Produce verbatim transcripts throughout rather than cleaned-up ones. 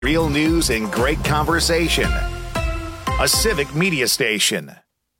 Real news and great conversation. A Civic Media station.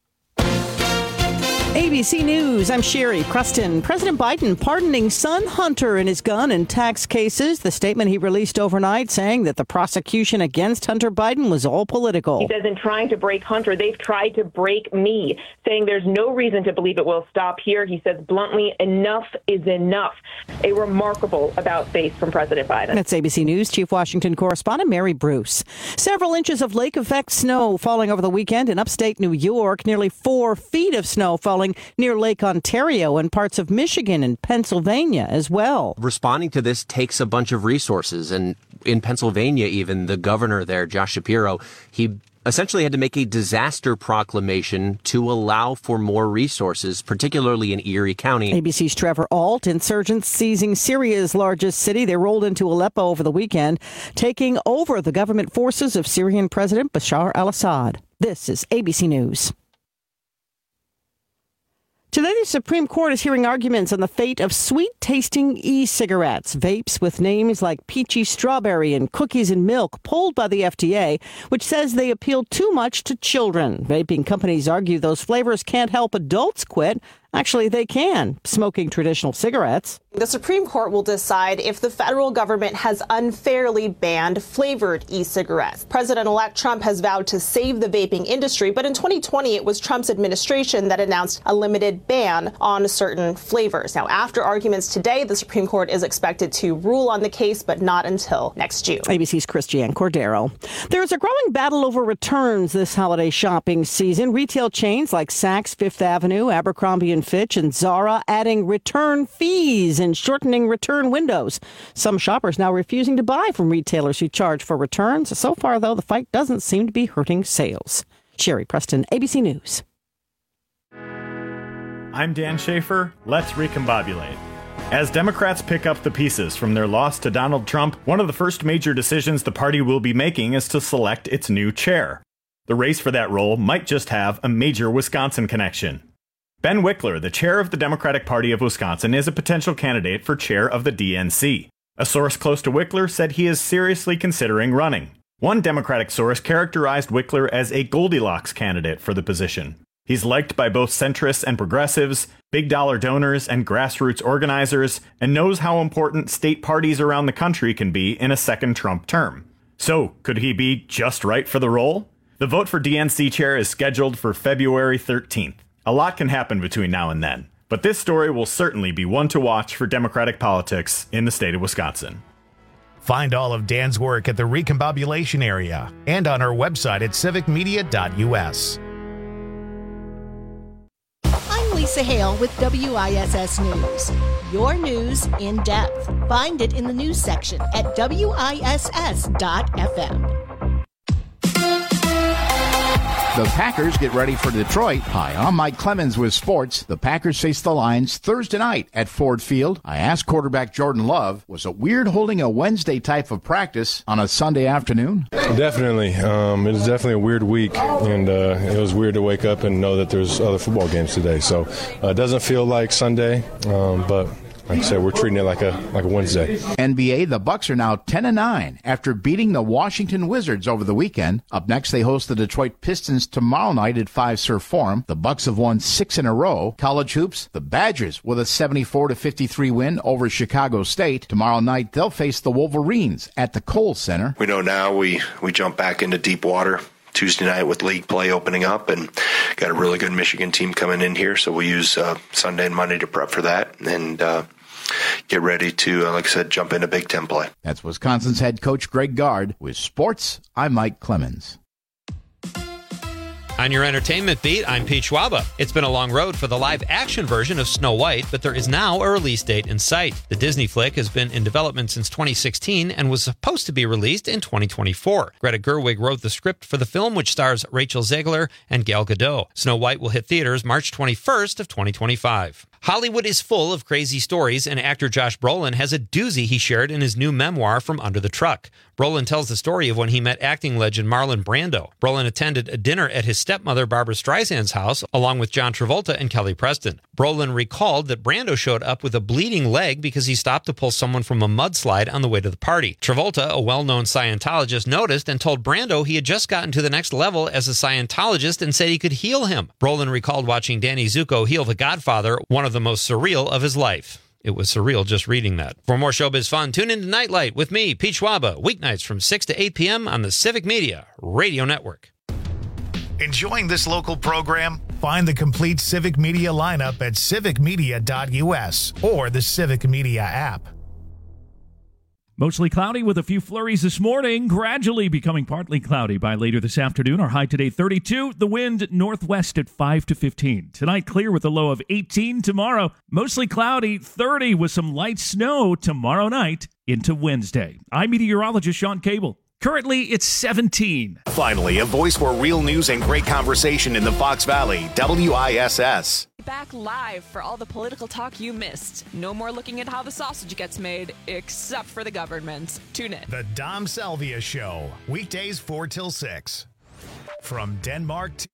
A B C News, I'm Sherry Preston. President Biden pardoning son Hunter in his gun and tax cases. The statement he released overnight saying that the prosecution against Hunter Biden was all political. He says in trying to break Hunter, they've tried to break me, saying there's no reason to believe it will stop here. He says bluntly, enough is enough. A remarkable about-face from President Biden. That's A B C News Chief Washington correspondent Mary Bruce. Several inches of lake-effect snow falling over the weekend in upstate New York. Nearly four feet of snow falling near Lake Ontario and parts of Michigan and Pennsylvania as well. Responding to this takes a bunch of resources. And in Pennsylvania, even the governor there, Josh Shapiro, he essentially had to make a disaster proclamation to allow for more resources, particularly in Erie County. A B C's Trevor Ault. Insurgents seizing Syria's largest city. They rolled into Aleppo over the weekend, taking over the government forces of Syrian President Bashar al-Assad. This is A B C News. Today, the Supreme Court is hearing arguments on the fate of sweet-tasting e-cigarettes, vapes with names like Peachy Strawberry and Cookies and Milk, pulled by the F D A, which says they appeal too much to children. Vaping companies argue those flavors can't help adults quit. Actually, they can, smoking traditional cigarettes. The Supreme Court will decide if the federal government has unfairly banned flavored e-cigarettes. President-elect Trump has vowed to save the vaping industry, but in twenty twenty, it was Trump's administration that announced a limited ban on certain flavors. Now, after arguments today, the Supreme Court is expected to rule on the case, but not until next June. A B C's Christiane Cordero. There is a growing battle over returns this holiday shopping season. Retail chains like Saks, Fifth Avenue, Abercrombie and Fitch, and Zara adding return fees and shortening return windows. Some shoppers now refusing to buy from retailers who charge for returns. So far, though, the fight doesn't seem to be hurting sales. Sherry Preston, A B C News. I'm Dan Schaefer. Let's recombobulate. As Democrats pick up the pieces from their loss to Donald Trump, one of the first major decisions the party will be making is to select its new chair. The race for that role might just have a major Wisconsin connection. Ben Wickler, the chair of the Democratic Party of Wisconsin, is a potential candidate for chair of the D N C. A source close to Wickler said he is seriously considering running. One Democratic source characterized Wickler as a Goldilocks candidate for the position. He's liked by both centrists and progressives, big-dollar donors and grassroots organizers, and knows how important state parties around the country can be in a second Trump term. So, could he be just right for the role? The vote for D N C chair is scheduled for February thirteenth. A lot can happen between now and then, but this story will certainly be one to watch for Democratic politics in the state of Wisconsin. Find all of Dan's work at the Recombobulation area and on our website at civic media dot u s. I'm Lisa Hale with W I S S News. Your news in depth. Find it in the news section at w i s s dot f m. The Packers get ready for Detroit. Hi, I'm Mike Clemens with sports. The Packers face the Lions Thursday night at Ford Field. I asked quarterback Jordan Love, was it weird holding a Wednesday type of practice on a Sunday afternoon? Definitely. Um, it was definitely a weird week, and uh, it was weird to wake up and know that there's other football games today. So uh, it doesn't feel like Sunday, um, but like I said, we're treating it like a like a Wednesday. N B A, the Bucks are now ten and nine after beating the Washington Wizards over the weekend. Up next, they host the Detroit Pistons tomorrow night at Five Surf Forum. The Bucks have won six in a row. College hoops, the Badgers with a seventy-four to fifty-three win over Chicago State. Tomorrow night, they'll face the Wolverines at the Kohl Center. We know now we, we jump back into deep water Tuesday night with league play opening up, and got a really good Michigan team coming in here. So we use uh, Sunday and Monday to prep for that, and uh, get ready to, uh, like I said, jump into Big Ten play. That's Wisconsin's head coach Greg Gard. With sports, I'm Mike Clemens. On your entertainment beat, I'm Pete Schwaba. It's been a long road for the live-action version of Snow White, but there is now a release date in sight. The Disney flick has been in development since twenty sixteen and was supposed to be released in twenty twenty-four. Greta Gerwig wrote the script for the film, which stars Rachel Zegler and Gal Gadot. Snow White will hit theaters March twenty-first of twenty twenty-five. Hollywood is full of crazy stories, and actor Josh Brolin has a doozy he shared in his new memoir, From Under the Truck. Brolin tells the story of when he met acting legend Marlon Brando. Brolin attended a dinner at his stepmother Barbara Streisand's house, along with John Travolta and Kelly Preston. Brolin recalled that Brando showed up with a bleeding leg because he stopped to pull someone from a mudslide on the way to the party. Travolta, a well-known Scientologist, noticed and told Brando he had just gotten to the next level as a Scientologist and said he could heal him. Brolin recalled watching Danny Zuko heal the Godfather, one of the most surreal of his life. It was surreal just reading that. For more showbiz fun, tune in to Nightlight with me, Pete Schwaba, weeknights from six to eight p.m. on the Civic Media Radio Network. Enjoying this local program? Find the complete Civic Media lineup at civic media dot u s or the Civic Media app. Mostly cloudy with a few flurries this morning, gradually becoming partly cloudy by later this afternoon. Our high today thirty-two, the wind northwest at five to fifteen. Tonight clear with a low of eighteen. Tomorrow mostly cloudy, thirty with some light snow tomorrow night into Wednesday. I'm meteorologist Sean Cable. Currently it's seventeen. Finally, a voice for real news and great conversation in the Fox Valley, W I S S. Back live for all the political talk you missed. No more looking at how the sausage gets made, except for the government. Tune in. The Dom Salvia Show, weekdays four till six. From Denmark to...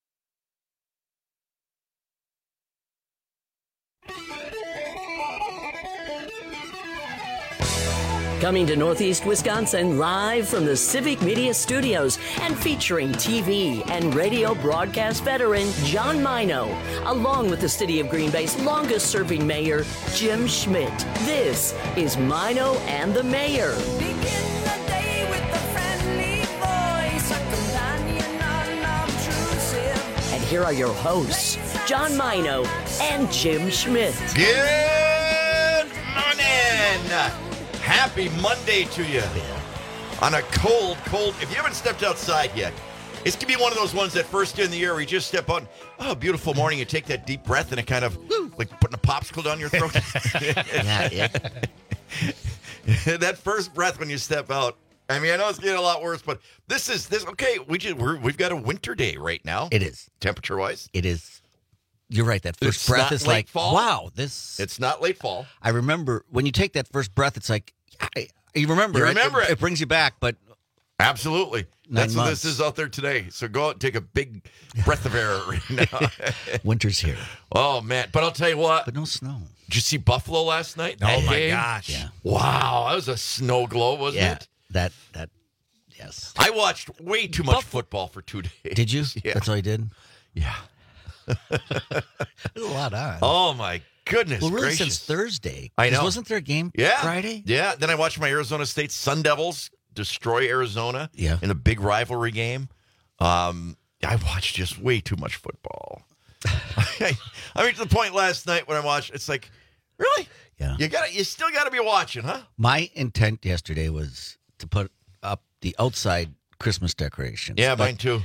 Coming to Northeast Wisconsin live from the Civic Media Studios and featuring T V and radio broadcast veteran John Mino, along with the City of Green Bay's longest-serving mayor, Jim Schmidt. This is Mino and the Mayor. Begin the day with a friendly voice, a companion unobtrusive. And here are your hosts, John Mino and Jim Schmidt. Good morning! Happy Monday to you. On a cold, cold, if you haven't stepped outside yet, it's going to be one of those ones that first day in the year where you just step out, oh, beautiful morning, you take that deep breath and it kind of, like putting a popsicle down your throat. yeah, yeah. That first breath when you step out, I mean, I know it's getting a lot worse, but this is, this okay, we just, we're, we've got a winter day right now. It is. Temperature-wise. It is. You're right. That first It's breath not is late like, fall. wow, this. It's not late fall. I remember when you take that first breath, it's like, I, you remember You it. remember it. It brings you back, but. Absolutely. Nine That's what months. this is out there today. So go out and take a big breath of air right now. Winter's here. Oh, man. But I'll tell you what. But no snow. Did you see Buffalo last night? Oh, That my game? gosh. Yeah. Wow. That was a snow globe, wasn't Yeah. it? That, that, yes. I watched way too much football for two days. Did you? Yeah. That's all you did? Yeah. There's a lot on. Oh, my goodness Well, really, gracious. since Thursday. I know. Wasn't there a game Yeah. Friday? Yeah. Then I watched my Arizona State Sun Devils destroy Arizona Yeah. in a big rivalry game. Um, I watched just way too much football. I mean, to the point last night when I watched, it's like, really? Yeah. You got You still got to be watching, huh? My intent yesterday was to put up the outside Christmas decorations. Yeah, but, mine too.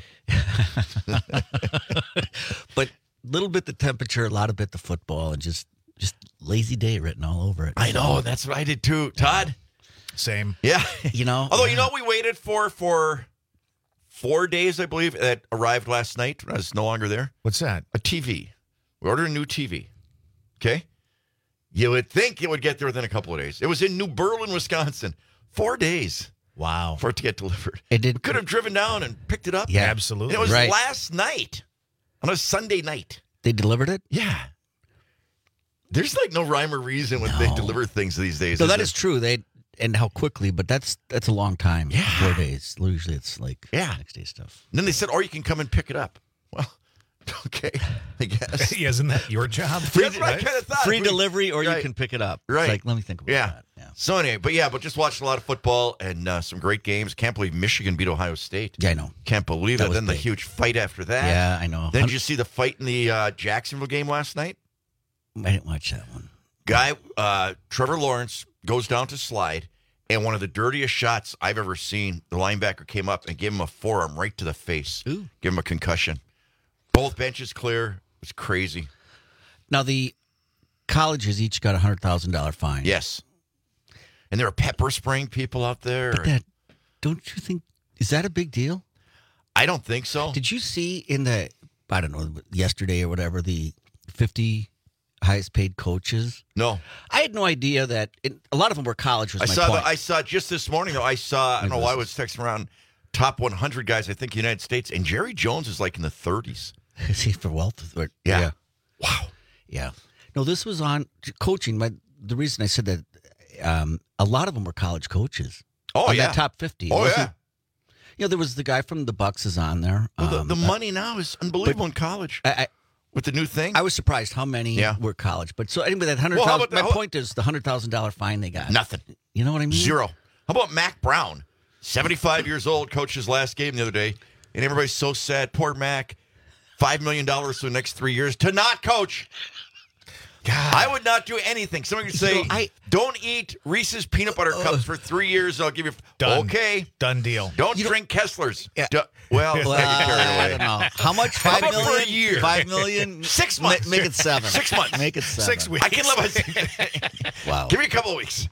But little bit the temperature, a lot of bit the football, and just just lazy day written all over it. I know. That's what I did too. Todd? Same. Yeah. You know? Although, yeah. you know what we waited for for four days, I believe, that arrived last night when I was no longer there? What's that? A T V. We ordered a new T V. Okay? You would think it would get there within a couple of days. It was in New Berlin, Wisconsin. Four days Wow. for it to get delivered. It did. We could have driven down and picked it up. Yeah. Absolutely. And it was Right. last night on a Sunday night. They delivered it? Yeah. There's like no rhyme or reason when they No. deliver things these days. No, is that there? is true. They and how quickly, but that's that's a long time. Yeah. Four days. Usually it's like Yeah. next day stuff. And then they said, or you can come and pick it up. Well, okay, I guess. Isn't that your job? That's what I kind of thought. Free We- delivery, or right. you can pick it up. Right. It's like, let me think about Yeah. that. Yeah. So anyway, but yeah, but just watched a lot of football and uh, some great games. Can't believe Michigan beat Ohio State. Yeah, I know. Can't believe That it. was Then the big. huge fight after that. Yeah, I know. Then did you see the fight in the uh, Jacksonville game last night? I didn't watch that one. Guy, uh, Trevor Lawrence goes down to slide, and one of the dirtiest shots I've ever seen, the linebacker came up and gave him a forearm right to the face. Ooh. Give him a concussion. Both benches clear. It was crazy. Now the colleges each got a hundred thousand dollar fine. Yes. And there were pepper spraying people out there. But that, don't you think, is that a big deal? I don't think so. Did you see in the, I don't know, yesterday or whatever, the fifty highest paid coaches? No. I had no idea that it, a lot of them were college. Was I my saw. point. The, I saw just this morning. Though I saw. I don't know why I was texting around top one hundred guys. I think United States, and Jerry Jones is like in the thirties. Is he for wealth? Or, Yeah. yeah. Wow. Yeah. No, this was on coaching. My the reason I said that um, a lot of them were college coaches. Oh on yeah. that top fifty. It Oh wasn't- yeah. You know, there was the guy from the Bucks is on there. Well, the, Um, the uh, money now is unbelievable in college I, I, with the new thing. I was surprised how many Yeah. were college. But so anyway, that hundred Well, how thousand. about My the- point is the hundred thousand dollar fine they got. Nothing. You know what I mean? Zero. How about Mac Brown? seventy-five years old, coached his last game the other day, and everybody's so sad. Poor Mac. five million dollars for the next three years to not coach. God. I would not do anything. Someone could say, You know, I- don't eat Reese's peanut butter cups for three years. I'll give you. Done. Okay. Done deal. Don't drink Kesslers. Du- well, Well, let's not get carried I away. don't know. How much? How Five about million? for a year? Five million? Six Ma- months. Make it seven. Six months. Make it seven. Six weeks. I can live on. Wow. Give me a couple of weeks.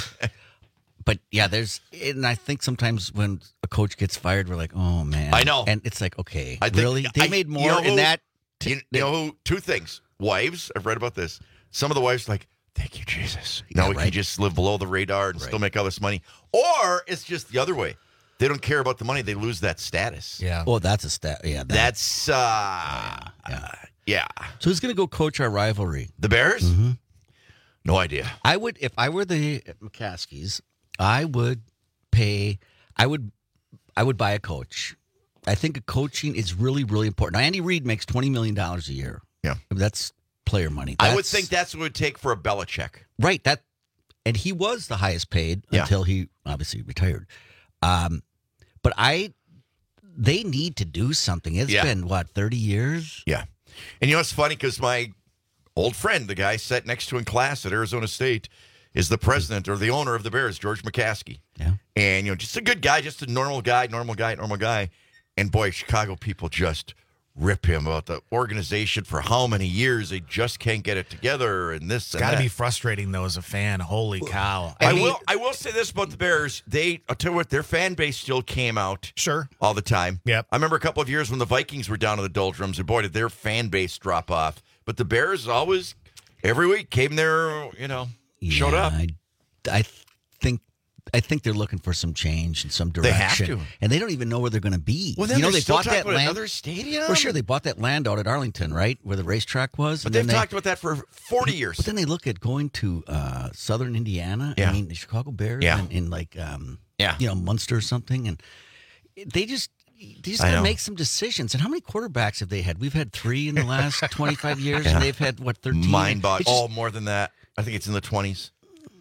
But yeah, there's, and I think sometimes when a coach gets fired, we're like, oh man. I know. And it's like, okay, I think, really? They I- made you more know in who- that. You, you know who? Two things. Wives. I've read about this. Some of the wives like, thank you, Jesus. You know, Yeah, we can right. just live below the radar and Right. still make all this money. Or it's just the other way. They don't care about the money. They lose that status. Yeah. Well, that's a stat. Yeah. That, That's uh, yeah. yeah. So who's going to go coach our rivalry? The Bears? Mm-hmm. No idea. I would, if I were the McCaskies, I would pay, I would, I would buy a coach. I think coaching is really, really important. Now, Andy Reid makes twenty million dollars a year. Yeah. That's player money. I would That's- think that's what it would take for a Belichick. Right. That, and he was the highest paid Yeah. until he obviously retired. Um, but I, they need to do something. It's Yeah. been what thirty years. Yeah. And you know what's funny? Because my old friend, the guy sat next to in class at Arizona State, is the president or the owner of the Bears, George McCaskey. Yeah. And, you know, just a good guy, just a normal guy, normal guy, normal guy. And, boy, Chicago people just rip him about the organization for how many years they just can't get it together and this It's and got to that. be frustrating, though, as a fan. Holy cow. I mean, will. I will say this about the Bears: they, I'll tell you what, their fan base still came out, Sure. all the time. Yep. I remember a couple of years when the Vikings were down in the doldrums, and boy, did their fan base drop off. But the Bears always, every week, came there. You know, showed Yeah, up. I, I think I think they're looking for some change and some They direction. have to. And they don't even know where they're going to be. Well, then you know, they're they still bought talking that about land. another stadium? Well, sure, they bought that land out at Arlington, right, where the racetrack was. But and they've then they, talked about that for forty years. But then they look at going to uh, Southern Indiana. Yeah. I mean, the Chicago Bears. Yeah. And, and like, um, Yeah. you know, Munster or something, and they just. They just I got to know. make some decisions. And how many quarterbacks have they had? We've had three in the last twenty-five years, Yeah. and they've had, what, thirteen? Mind bog. It's just- Oh, more than that. I think it's in the twenties.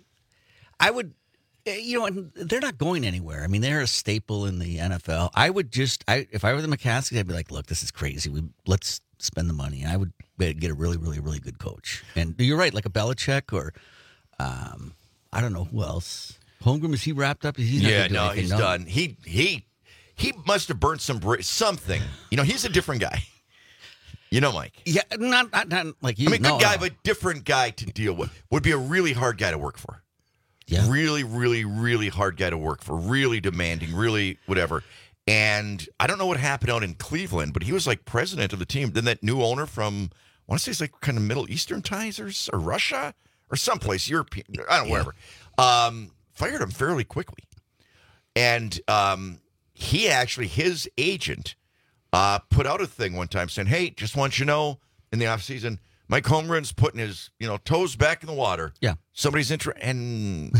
I would, eh, you know, and they're not going anywhere. I mean, they're a staple in the N F L. I would just, I if I were the McCaskies, I'd be like, look, this is crazy. We let's spend the money. I would get a really, really, really good coach. And you're right, like a Belichick or, um, I don't know who else. Holmgren, is he wrapped up? He's not Yeah, gonna do no, anything, he's done. He he he must have burnt some bri- something. You know, he's a different guy. You know, Mike. Yeah, not not, not like you. I mean, no, good guy, no. but different guy to deal with. Would be a really hard guy to work for. Yeah. Really, really, really hard guy to work for. Really demanding, really whatever. And I don't know what happened out in Cleveland, but he was like president of the team. Then that new owner from, I want to say it's like kind of Middle Eastern ties or, or Russia or someplace, European, I don't know, Yeah. wherever, um, fired him fairly quickly. And um, he actually, his agent, uh, put out a thing one time saying, hey, just want you to know, in the offseason, Mike Holmgren's putting his, you know, toes back in the water. Yeah. Somebody's interested. And,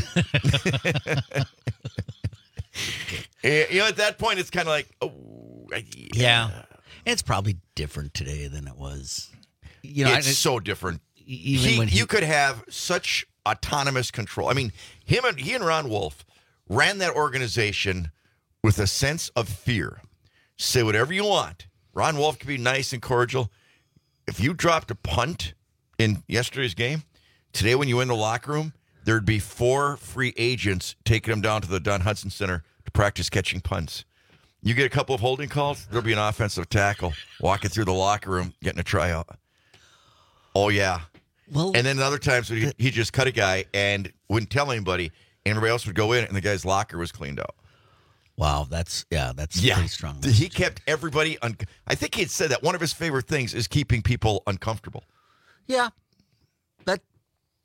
you know, at that point, it's kind of like, oh, yeah. Yeah. It's probably different today than it was. You know, it's I- so different. even He- when he- you could have such autonomous control. I mean, him and he and Ron Wolf ran that organization with a sense of fear. Say whatever you want. Ron Wolf could be nice and cordial. If you dropped a punt in yesterday's game, today when you went in the locker room, there'd be four free agents taking them down to the Don Hudson Center to practice catching punts. You get a couple of holding calls, there'll be an offensive tackle walking through the locker room, getting a tryout. Oh, yeah. Well, and then other times he he just cut a guy and wouldn't tell anybody, and everybody else would go in, and the guy's locker was cleaned out. Wow, that's yeah, that's Yeah, pretty strong. he kept everybody. Un- I think he had said that one of his favorite things is keeping people uncomfortable. Yeah,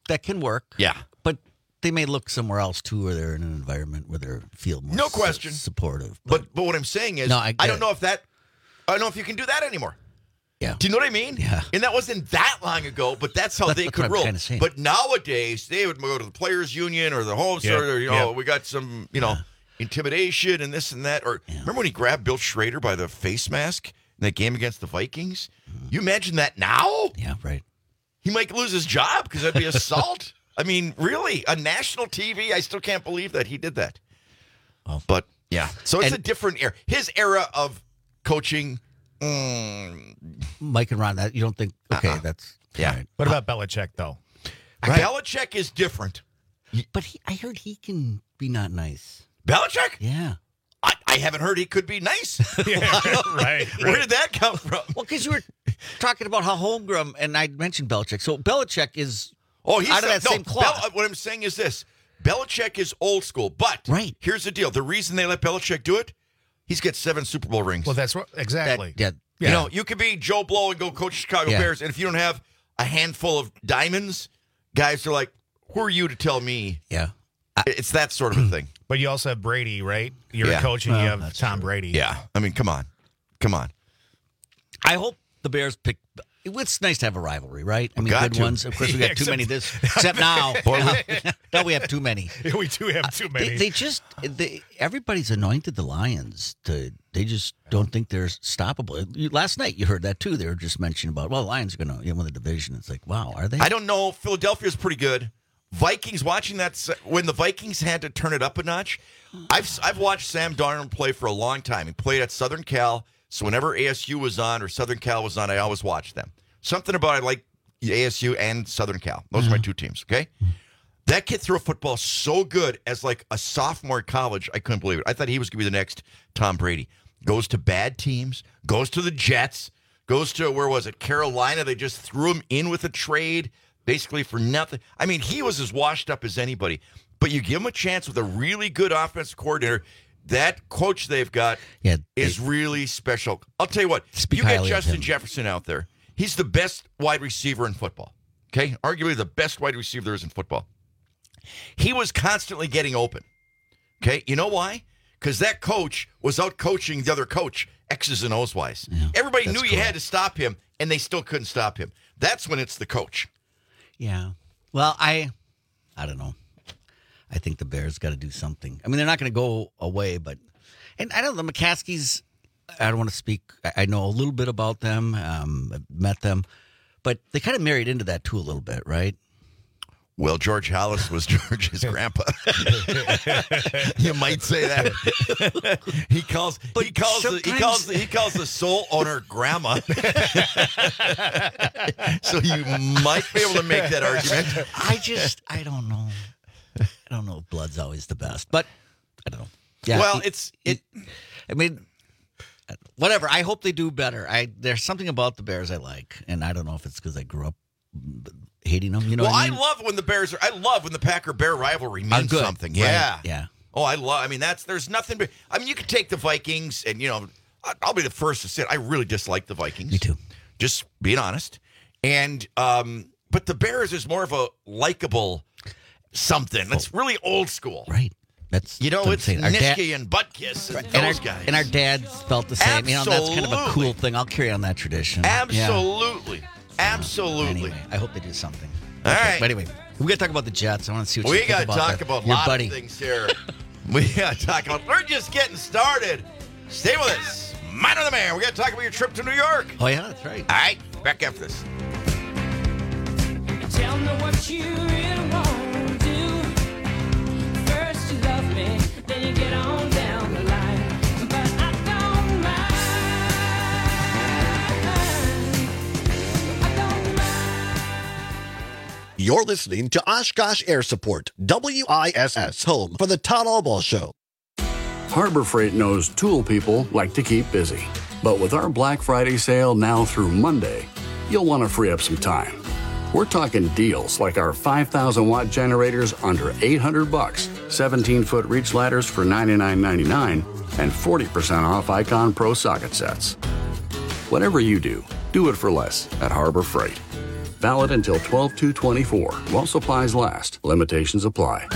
that can work. Yeah. But they may look somewhere else, too, where they're in an environment where they feel more No question. su- supportive. But but what I'm saying is, No, I, I get don't it. know if that, I don't know if you can do that anymore. Yeah. Do you know what I mean? Yeah. And that wasn't that long ago, but that's how That's- they that's could what I'm roll. kinda saying. But nowadays, they would go to the players' union or the home Yeah. or you know, Yeah. we got some, you know, intimidation and this and that. Or remember when he grabbed Bill Schrader by the face mask in that game against the Vikings? You imagine that now? Yeah, right. He might lose his job because that'd be assault. I mean, really, on national T V, I still can't believe that he did that. Oh. But yeah, so it's And- a different era. His era of coaching. Mm, Mike and Ron, that you don't think? Okay, Uh-uh. that's yeah. right. What about Belichick, though? Right. Belichick is different. But he, I heard he can be not nice. Belichick? Yeah. I, I haven't heard he could be nice. Yeah, right, Where right. did that come from? Well, because you were talking about how Holmgren, and I mentioned Belichick. So Belichick is Oh, he's out of the- that no, same cloth. Bel- what I'm saying is this: Belichick is old school, but Right. here's the deal: the reason they let Belichick do it, he's got seven Super Bowl rings. Well, that's what exactly. That- yeah. You know, you could be Joe Blow and go coach Chicago Yeah. Bears, and if you don't have a handful of diamonds, guys are like, "Who are you to tell me?" Yeah. It's that sort of a thing. But you also have Brady, right? You're Yeah. a coach and you Well, have that's Tom Brady. Yeah, I mean, come on, come on. I hope the Bears pick. It's nice to have a rivalry, right? I mean, Got good to. ones. Of course, we got Yeah, too except- many this. Except now, now we have too many. we do have too many. They, they just they, everybody's anointed the Lions to. They just don't think they're stoppable. You- Last night you heard that too. They were just mentioning about well, the Lions are going to you know, win the division. It's like wow, are they? I don't know. Philadelphia's pretty good. Vikings, watching that s- when the Vikings had to turn it up a notch. I've I've watched Sam Darnold play for a long time. He played at Southern Cal, so whenever A S U was on or Southern Cal was on, I always watched them. Something about I like A S U and Southern Cal. Those are my two teams. Okay, that kid threw a football so good as like a sophomore in college. I couldn't believe it. I thought he was going to be the next Tom Brady. Goes to bad teams. Goes to the Jets. Goes to where was it? Carolina. They just threw him in with a trade. Basically for nothing. I mean, he was as washed up as anybody. But you give him a chance with a really good offensive coordinator. That coach they've got Yeah, is really special. I'll tell you what. Speak You get highly of Justin him. Jefferson out there. He's the best wide receiver in football. Okay? Arguably the best wide receiver there is in football. He was constantly getting open. Okay? You know why? Because that coach was out coaching the other coach, X's and O's wise. Yeah, Everybody that's knew you cool. had to stop him, and they still couldn't stop him. That's when it's the coach. Yeah. Well, I, I don't know. I think the Bears got to do something. I mean, they're not going to go away, but, and I don't know, the McCaskies, I don't want to speak, I- I know a little bit about them, um, I've met them, but they kind of married into that too a little bit, right? Well, George Hollis was George's grandpa. You might say that. He calls. He calls. The, he calls. The, he calls the sole owner grandma. So you might be able to make that argument. I just, I don't know. I don't know if blood's always the best, but I don't know. Yeah. Well, it- it's it. I mean, whatever. I hope they do better. I there's something about the Bears I like, and I don't know if it's because I grew up hating them. You know, Well, what I, I mean? love when the Bears are. I love when the Packer Bear rivalry Are means good. something. Right. Yeah. Yeah. Oh, I love. I mean, that's there's nothing. But I mean, you could take the Vikings, and you know, I- I'll be the first to say it. I really dislike the Vikings. Me too. Just being honest. And um, but the Bears is more of a likable something. It's really old school. Right. That's You know, what I'm it's saying. Our dad- Nishke and Butkus and and those our, guys. and our dads felt the same. You know, that's kind of a Absolutely. cool thing. I'll carry on that tradition. Yeah. Absolutely. Absolutely. Anyway, I hope they do something. All Okay, right. But anyway, we got to talk about the Jets. I want to see what We you think got to about talk that. about a your lot buddy. of things here. We got to talk about. We're just getting started. Stay with us. Minor the Man. We got to talk about your trip to New York. Oh, yeah, that's right. All right. Back after this. Tell me what you really want to do. First you love me, then you get on down the line. But I don't mind. I don't mind. You're listening to Oshkosh Air Support, W I S S, home for the Todd Allball Show. Harbor Freight knows tool people like to keep busy. But with our Black Friday sale now through Monday, you'll want to free up some time. We're talking deals like our five thousand watt generators under eight hundred bucks, seventeen foot reach ladders for ninety-nine ninety-nine, and forty percent off Icon Pro socket sets. Whatever you do, do it for less at Harbor Freight. Valid until twelve two twenty-four. While supplies last. Limitations apply.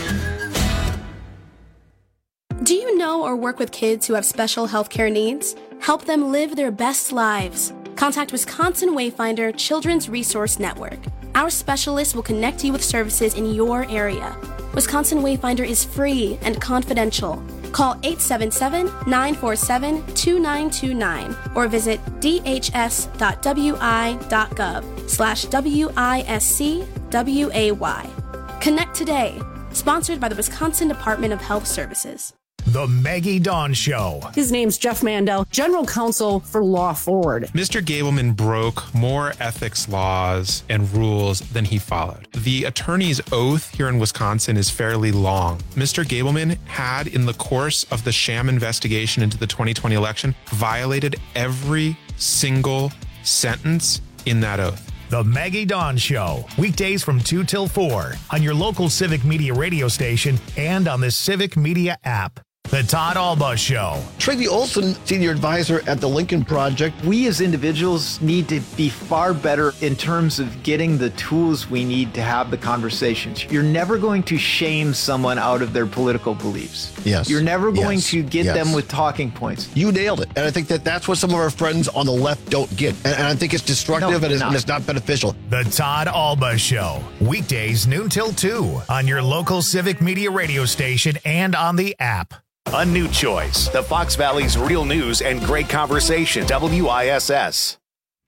Do you know or work with kids who have special healthcare needs? Help them live their best lives. Contact Wisconsin Wayfinder Children's Resource Network. Our specialists will connect you with services in your area. Wisconsin Wayfinder is free and confidential. Call eight seven seven, nine four seven, two nine two nine or visit d h s dot w i dot gov slash W I S C W A Y. Connect today. Sponsored by the Wisconsin Department of Health Services. The Maggie Dawn Show. His name's Jeff Mandel, General Counsel for Law Forward. Mister Gableman broke more ethics laws and rules than he followed. The attorney's oath here in Wisconsin is fairly long. Mister Gableman had, in the course of the sham investigation into the twenty twenty election, violated every single sentence in that oath. The Maggie Dawn Show, weekdays from two till four on your local Civic Media radio station and on the Civic Media app. The Todd Alba Show. Tracy Olson, senior advisor at the Lincoln Project. We as individuals need to be far better in terms of getting the tools we need to have the conversations. You're never going to shame someone out of their political beliefs. Yes. You're never going Yes. to get Yes. them with talking points. You nailed it. And I think that that's what some of our friends on the left don't get. And, and I think it's destructive No, and, it's, not. and it's not beneficial. The Todd Alba Show, weekdays noon till two on your local Civic Media radio station and on the app. A new choice. The Fox Valley's real news and great conversation. W I S S.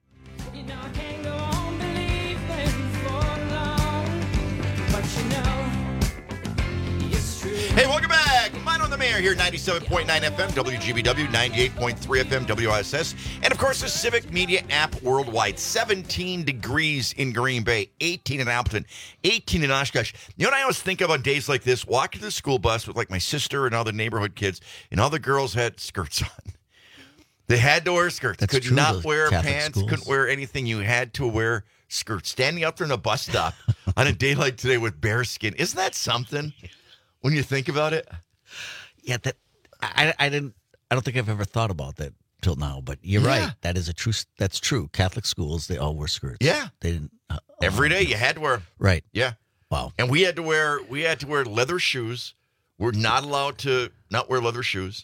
Hey, welcome back. Mine on the Mayor here, ninety-seven point nine F M, W G B W, ninety-eight point three F M, W I S S. And, of course, the Civic Media app worldwide. seventeen degrees in Green Bay, eighteen in Appleton, eighteen in Oshkosh. You know what I always think of on days like this? Walking to the school bus with, like, my sister and all the neighborhood kids, and all the girls had skirts on. They had to wear skirts. That's Could true, not those wear Catholic pants, schools. couldn't wear anything. You had to wear skirts. Standing up there in a bus stop on a day like today with bare skin. Isn't that something when you think about it? Yeah, that I, I didn't. I don't think I've ever thought about that till now. But you're Yeah. right. That is a true. That's true. Catholic schools, they all wear skirts. Yeah. They didn't. Uh, Every day you had to wear. Right. Yeah. Wow. And we had to wear we had to wear leather shoes. We're not allowed to not wear leather shoes.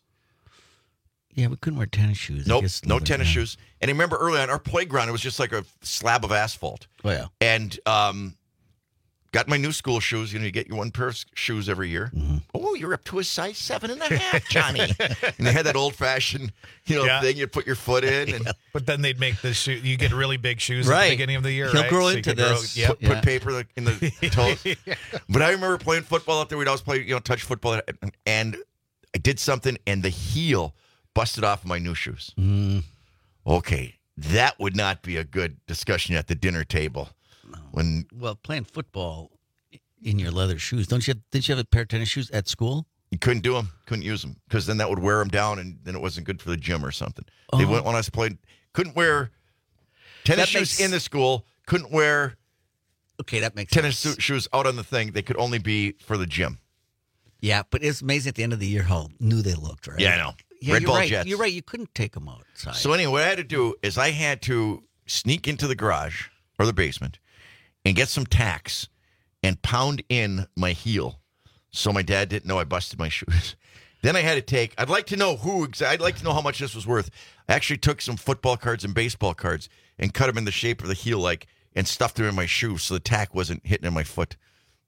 Yeah, we couldn't wear tennis shoes. I Nope, guess no leather, tennis yeah. shoes. And I remember early on our playground, it was just like a slab of asphalt. Oh yeah. And um, got my new school shoes. You know, you get your one pair of shoes every year. Mm-hmm. Oh, you're up to a size seven and a half, Johnny. And they had that old fashioned, you know, Yeah. thing you put your foot in and But then they'd make the shoe. You get really big shoes at Right. the beginning of the year. He'll right? grow you into could grow- this. Yep. Put, put paper in the toes. But I remember playing football out there. We'd always play, you know, touch football. And I did something, and the heel busted off my new shoes. Mm. Okay, that would not be a good discussion at the dinner table. When Well, playing football in your leather shoes. Don't you? Have, didn't you have a pair of tennis shoes at school? you couldn't do them, couldn't use them, because then that would wear them down, and then it wasn't good for the gym or something. They Oh. went when I was playing. Couldn't wear tennis That shoes makes- in the school. Couldn't wear Okay, that makes tennis sense. su- shoes out on the thing. They could only be for the gym. Yeah, but it's amazing at the end of the year how new they looked, right? Yeah, I know. Yeah, Red you're ball right. jets. You're right. You couldn't take them outside. So anyway, what I had to do is I had to sneak into the garage or the basement and get some tacks and pound in my heel so my dad didn't know I busted my shoes. Then I had to take, I'd like to know who, exa- I'd like to know how much this was worth. I actually took some football cards and baseball cards and cut them in the shape of the heel like and stuffed them in my shoe so the tack wasn't hitting in my foot.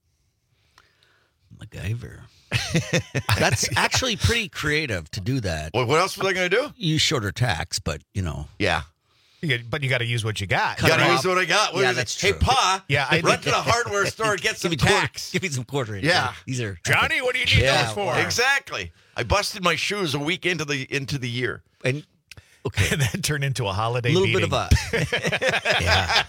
MacGyver. That's actually pretty creative to do that. Well, what else was I going to do? Use shorter tacks, but, you know. Yeah. You get- but you got to use what you got. Got to use what I got. What Yeah, is it? that's Hey, true. Pa, Yeah, I- run to the hardware store and get some Give me quarter- tacks. Give me some quarter inch. Yeah. These are Johnny, what do you need Yeah, those for? Exactly. I busted my shoes a week into the into the year. And okay. And that turned into a holiday a little meeting. bit of a yeah.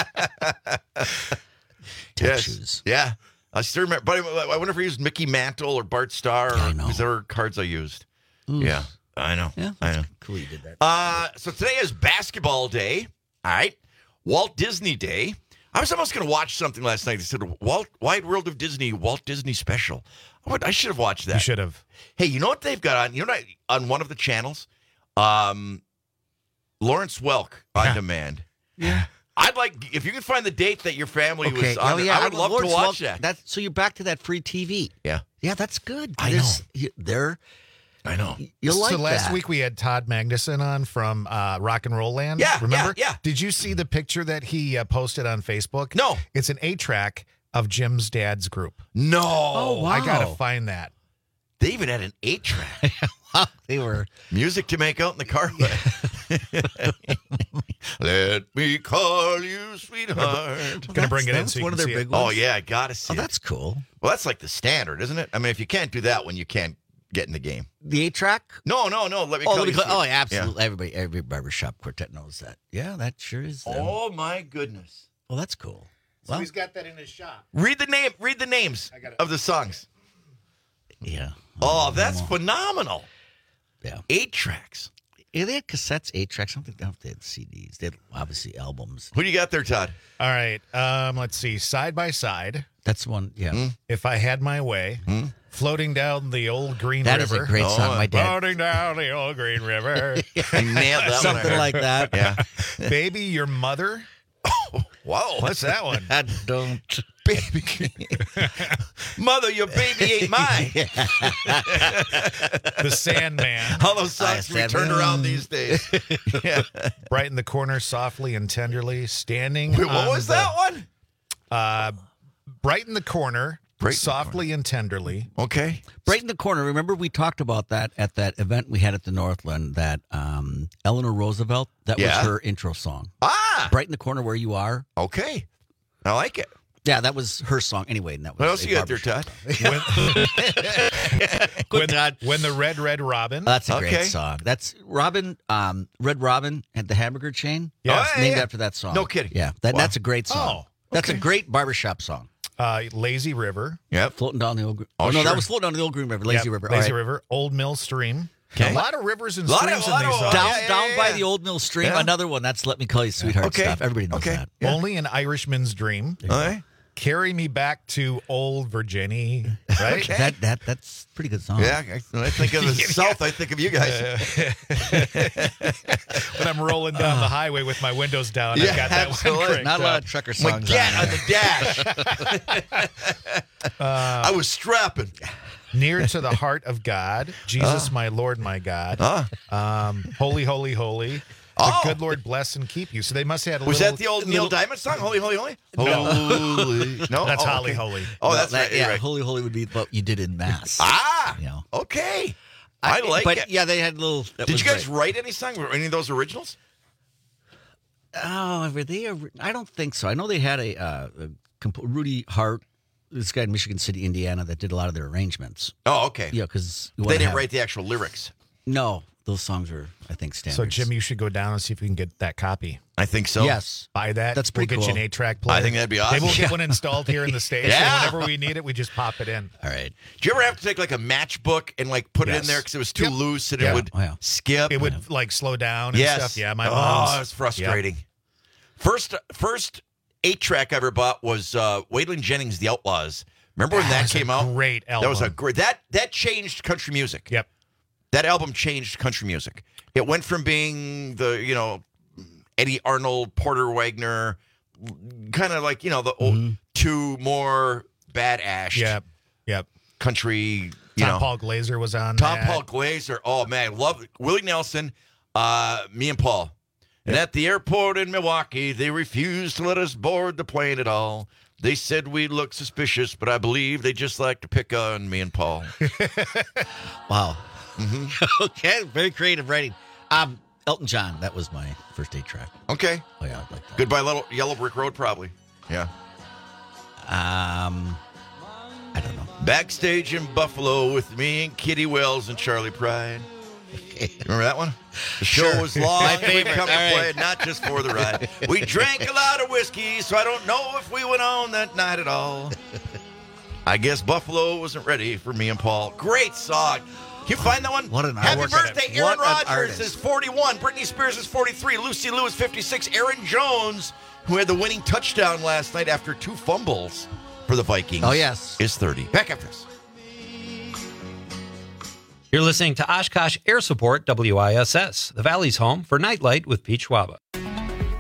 Yes. shoes. Yeah. I still remember, but I I wonder if I used Mickey Mantle or Bart Starr. Or, I know. Because there were cards I used. Oof. Yeah. I know. Yeah, I know. cool you did that. Uh, so today is basketball day. All right. Walt Disney Day. I was almost going to watch something last night. They said Walt Wide World of Disney, Walt Disney Special. I would- I should have watched that. You should have. Hey, you know what they've got on? You know what I, on one of the channels? Um, Lawrence Welk on Yeah. demand. Yeah. I'd like if you can find the date that your family Okay. was on. Oh, there, yeah. I would love Lord's to watch love- that. That's so you're back to that free T V. Yeah. Yeah, that's good. I There's- know. you- There. I know. You'll like so last that. week we had Todd Magnuson on from uh, Rock and Roll Land. Yeah, remember? yeah, yeah. Did you see the picture that he uh, posted on Facebook? No. It's an eight track of Jim's dad's group. No. Oh, wow. I gotta find that. They even had an eight track. Wow, they were music to make out in the car. Let me call you sweetheart. Gonna bring it in that's so you one can of their see big it. ones. Oh yeah, I gotta see. Oh, it. that's cool. Well, that's like the standard, isn't it? I mean, if you can't do that one, you can't get in the game. The eight track. No, no, no. Let me. Oh, call let me you call, oh, sweetheart. yeah, absolutely. Everybody, every barbershop quartet knows that. Yeah, that sure is. Yeah. Them. Oh my goodness. Well, that's cool. So Well, he's got that in his shop. Read the name. Read the names of the songs. yeah. Oh, that's phenomenal. Yeah. Eight tracks. Yeah, they had cassettes, eight tracks. I don't think they, they had C Ds. They had obviously albums. Who do you got there, Todd? All right. Um, let's see. Side by side. That's one. Yeah. Hmm? If I Had My Way. Floating down the old green That is river. a great song. Oh, My dad. Floating down the old green river. I nailed that Something one. like that. Yeah. Baby, your mother. Whoa. What's that one? I don't. Baby. Mother, your baby ain't mine. The Sandman. All those songs I we turn said, around mm. these days. Yeah. Right in the corner, softly and tenderly, standing. Wait, what on was the- that one? Uh, Bright in the corner, Bright in the softly and tenderly. Okay. Right in the corner. Remember, we talked about that at that event we had at the Northland. That um, Eleanor Roosevelt. That Yeah. was her intro song. Ah. Right in the corner where you are. Okay. I like it. Yeah, that was her song. Anyway, and that was What else a you got there, barbershop Todd? When, when, when the Red Red Robin. That's a Okay. great song. That's Robin, um, Red Robin had the hamburger chain. Yeah. It's Oh, yeah, named yeah. after that song. No kidding. Yeah, that, Wow. that's a great song. Oh, That's a okay. great barbershop song. Uh, Lazy River. Yep. Floating down the old. Gr- Oh, oh, no, sure. that was floating down the old Green River. Lazy Yep, River. All Lazy right. River. Old Mill Stream. Okay. A lot of rivers and Lot of- streams in lot these of- songs. Down, Yeah, yeah, down yeah, by yeah. the old mill stream. Yeah. Another one. That's Let Me Call You Sweetheart Okay. stuff. Everybody knows Okay. that. Yeah. Only an Irishman's Dream. All right. Carry Me Back to Old Virginia. Right? Okay. That that that's a pretty good song. Yeah. I- When I think of the South, I think of you guys. When I'm rolling down the highway with my windows down, Yeah, I've got that absolutely. one cranked Not a lot up. of trucker My songs. gat on on there. the dash. I was strapping. Near to the Heart of God. Jesus, my Lord, my God. Ah. Um, holy, holy, holy. The Oh. good Lord bless and keep you. So they must have had a Was little, that the old Neil Diamond song? Holy, holy, holy? No. Holy. No? That's Oh, Holly okay. Holy. Oh, that's That- right. yeah, You're right. Holy Holy would be what you did in Mass. Ah. You know. Okay. I like but it. yeah, they had little. that Did was you guys great. write any song? Were any of those originals? Oh, were they? ori- I don't think so. I know they had a, uh, a comp- Rudy Hart, this guy in Michigan City, Indiana, that did a lot of their arrangements. Oh, okay. Yeah, because They didn't write the actual lyrics. No, those songs are, I think, standards. So, Jim, you should go down and see if we can get that copy. I think so. Yes. Buy that. That's We'll pretty get you an cool. eight-track player. I think that'd be Maybe we'll awesome. get one installed here in the station. Yeah. Whenever we need it, we just pop it in. All right. Do you ever have to take like a matchbook and like put it in Yes. there because it was too Yep. loose and Yeah. it would Oh, yeah. skip? It would, like, slow down and yes. stuff. Yeah, my oh, mom's. it's frustrating. First, first eight track I ever bought was uh, Waylon Jennings' "The Outlaws." Remember when That that was a came out? great That was a album. great that that changed country music. Yep. That album changed country music. It went from being the you know Eddie Arnold, Porter Wagner, kind of like you know the old Mm-hmm. to more bad ash. Yep. Yep. Country. You Tom know, Paul Glazer was on Tom that. Paul Glazer. Oh man, love Willie Nelson. Uh, me and Paul. And at the airport in Milwaukee, they refused to let us board the plane at all. They said we looked suspicious, but I believe they just like to pick on me and Paul. Wow. Mm-hmm. Okay, very creative writing. Um, Elton John, that was my first eight track. Okay. Oh yeah, I like that. Goodbye, Little Yellow Brick Road, probably. Yeah. Um, I don't know. Backstage in Buffalo with me and Kitty Wells and Charlie Pride. Remember that one? The show Sure. was long. My and we favorite. come All and right. played, not just for the ride. We drank a lot of whiskey, so I don't know if we went on that night at all. I guess Buffalo wasn't ready for me and Paul. Great song. Can you find that one? What an Happy artist. birthday, What Aaron an Rodgers artist. is forty-one. Britney Spears is forty-three. Lucy Liu is fifty-six. Aaron Jones, who had the winning touchdown last night after two fumbles for the Vikings, Oh, yes. is thirty. Back after this. You're listening to Oshkosh Air Support W I S S, the Valley's home for Nightlight with Pete Schwaba.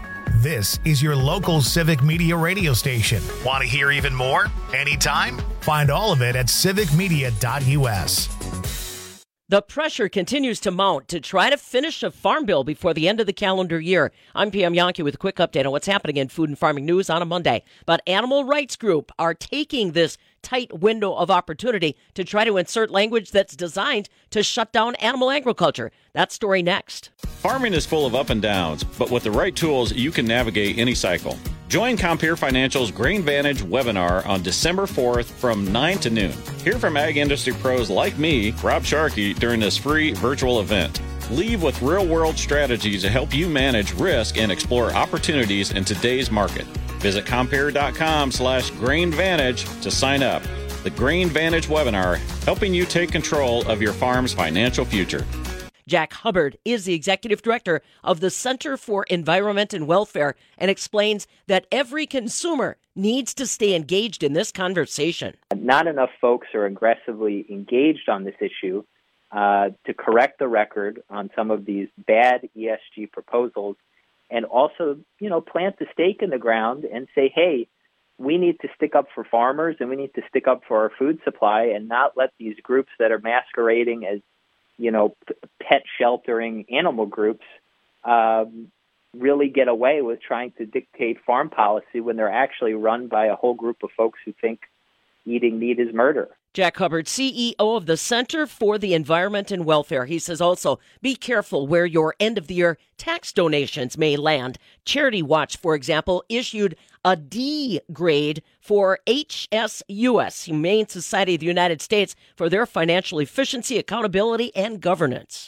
This is your local Civic Media radio station. Want to hear even more? Anytime? Find all of it at civic media dot u s. The pressure continues to mount to try to finish a farm bill before the end of the calendar year. I'm P M Yankee with a quick update on what's happening in food and farming news on a Monday. But animal rights group are taking this tight window of opportunity to try to insert language that's designed to shut down animal agriculture. That story next. Farming is full of up and downs, but with the right tools, you can navigate any cycle. Join Compeer Financial's GrainVantage webinar on December fourth from nine to noon. Hear from ag industry pros like me, Rob Sharkey, during this free virtual event. Leave with real-world strategies to help you manage risk and explore opportunities in today's market. Visit Compeer.com slash GrainVantage to sign up. The GrainVantage webinar, helping you take control of your farm's financial future. Jack Hubbard is the executive director of the Center for Environment and Welfare and explains that every consumer needs to stay engaged in this conversation. Not enough folks are aggressively engaged on this issue uh, to correct the record on some of these bad E S G proposals, and also, you know, plant the stake in the ground and say, hey, we need to stick up for farmers and we need to stick up for our food supply and not let these groups that are masquerading as, you know, p- pet sheltering animal groups um, really get away with trying to dictate farm policy when they're actually run by a whole group of folks who think eating meat is murder. Jack Hubbard, C E O of the Center for the Environment and Welfare. He says also, be careful where your end-of-the-year tax donations may land. Charity Watch, for example, issued a D grade for H S U S, Humane Society of the United States, for their financial efficiency, accountability, and governance.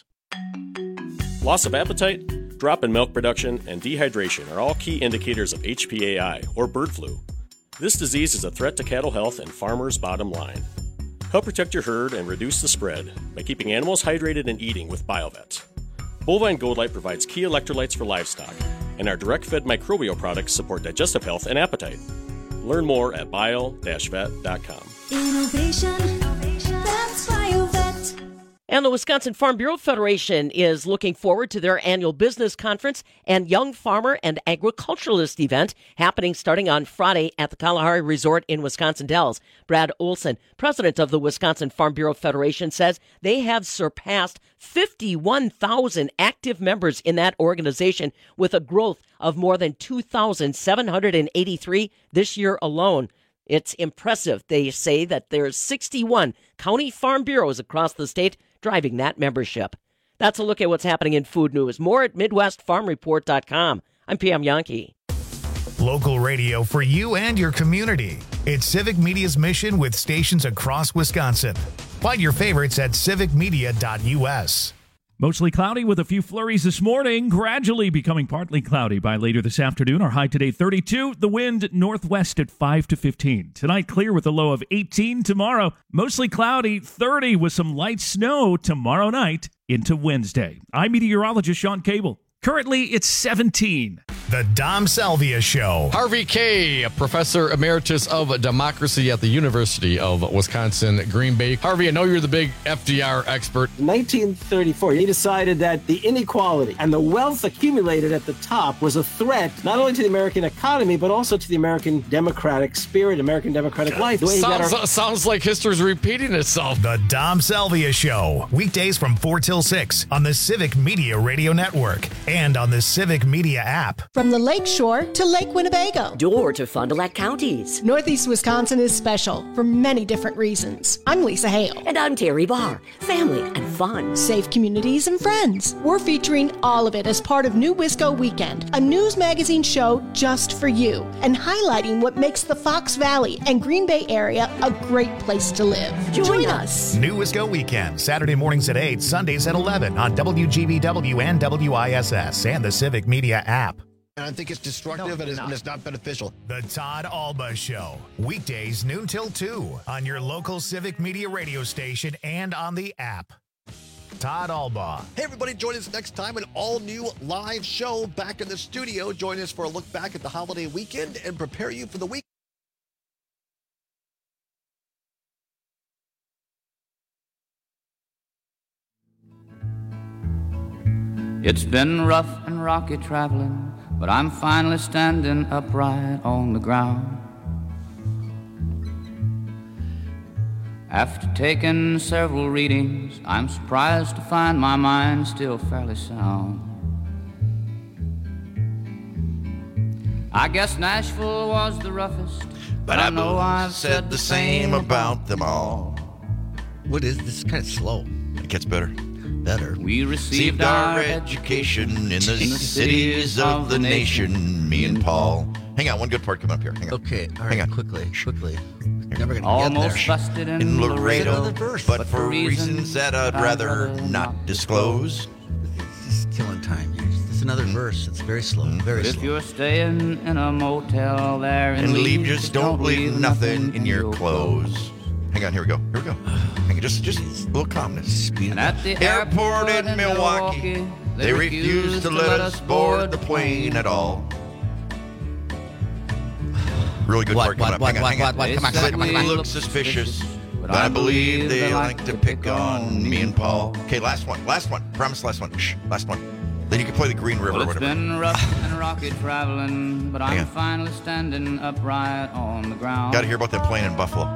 Loss of appetite, drop in milk production, and dehydration are all key indicators of H P A I, or bird flu. This disease is a threat to cattle health and farmers' bottom line. Help protect your herd and reduce the spread by keeping animals hydrated and eating with BioVet. Bovine Gold Light provides key electrolytes for livestock, and our direct-fed microbial products support digestive health and appetite. Learn more at bio dash vet dot com. Innovation, that's BioVet. And the Wisconsin Farm Bureau Federation is looking forward to their annual business conference and young farmer and agriculturalist event happening starting on Friday at the Kalahari Resort in Wisconsin Dells. Brad Olson, president of the Wisconsin Farm Bureau Federation, says they have surpassed fifty-one thousand active members in that organization with a growth of more than two thousand seven hundred eighty-three this year alone. It's impressive. They say that there's sixty-one county farm bureaus across the state driving that membership. That's a look at what's happening in food news. More at midwest farm report dot com. I'm P M Yankee. Local radio for you and your community. It's Civic Media's mission with stations across Wisconsin. Find your favorites at civic media dot u s. Mostly cloudy with a few flurries this morning, gradually becoming partly cloudy by later this afternoon. Our high today thirty-two, the wind northwest at five to fifteen. Tonight clear with a low of eighteen. Tomorrow mostly cloudy, thirty with some light snow tomorrow night into Wednesday. I'm meteorologist Sean Cable. Currently it's seventeen. The Dom Salvia Show. Harvey Kaye, a professor emeritus of democracy at the University of Wisconsin, Green Bay. Harvey, I know you're the big F D R expert. nineteen thirty-four, he decided that the inequality and the wealth accumulated at the top was a threat not only to the American economy, but also to the American democratic spirit, American democratic life. The way he got Sounds, our- sounds like history's repeating itself. The Dom Salvia Show. Weekdays from four till six on the Civic Media Radio Network and on the Civic Media app. From the Lake Shore to Lake Winnebago. Door to Fond du Lac counties. Northeast Wisconsin is special for many different reasons. I'm Lisa Hale. And I'm Terry Barr. Family and fun. Safe communities and friends. We're featuring all of it as part of New Wisco Weekend, a news magazine show just for you, and highlighting what makes the Fox Valley and Green Bay area a great place to live. Join, Join us. New Wisco Weekend, Saturday mornings at eight, Sundays at eleven on W G B W and W I S S and the Civic Media app. And I think it's destructive and, it's, and it's not beneficial. The Todd Alba Show. Weekdays noon till two on your local Civic Media radio station and on the app. Todd Alba. Hey, everybody, join us next time. An all-new live show back in the studio. Join us for a look back at the holiday weekend and prepare you for the week. It's been rough and rocky traveling but I'm finally standing upright on the ground. After taking several readings, I'm surprised to find my mind still fairly sound. I guess Nashville was the roughest, But I know I've said the same about them all. What is this? Is kind of slow. It gets better. Better. We Received our education in the cities of the nation, me and Paul. Hang on, one good part coming up here. Hang on. Okay, all right, Hang on. quickly, quickly. Never gonna Almost get there. busted in, In Laredo, Laredo, but for reasons that I'd rather not disclose. This is killing time here. This is another verse. It's very slow. Very But if slow. you're staying in a motel there And leave, just don't leave nothing in your clothes. Hang on, here we go. Here we go. Hang on, just, just a little calmness. And at the Airport in Milwaukee, they refused to let us board the plane at all. Really good What, part coming what, up. what, Hang on, what, hang on. what, what? Come on, come on, come on, come on. Look suspicious, but I believe they like to pick on me and Paul. Okay, last one, last one. Promise, last one. Shh, last one. Then you can play the Green River Well, or it's whatever. been rough and rocky traveling, but Hang I'm on. finally standing upright on the ground. Got to hear about that plane in Buffalo.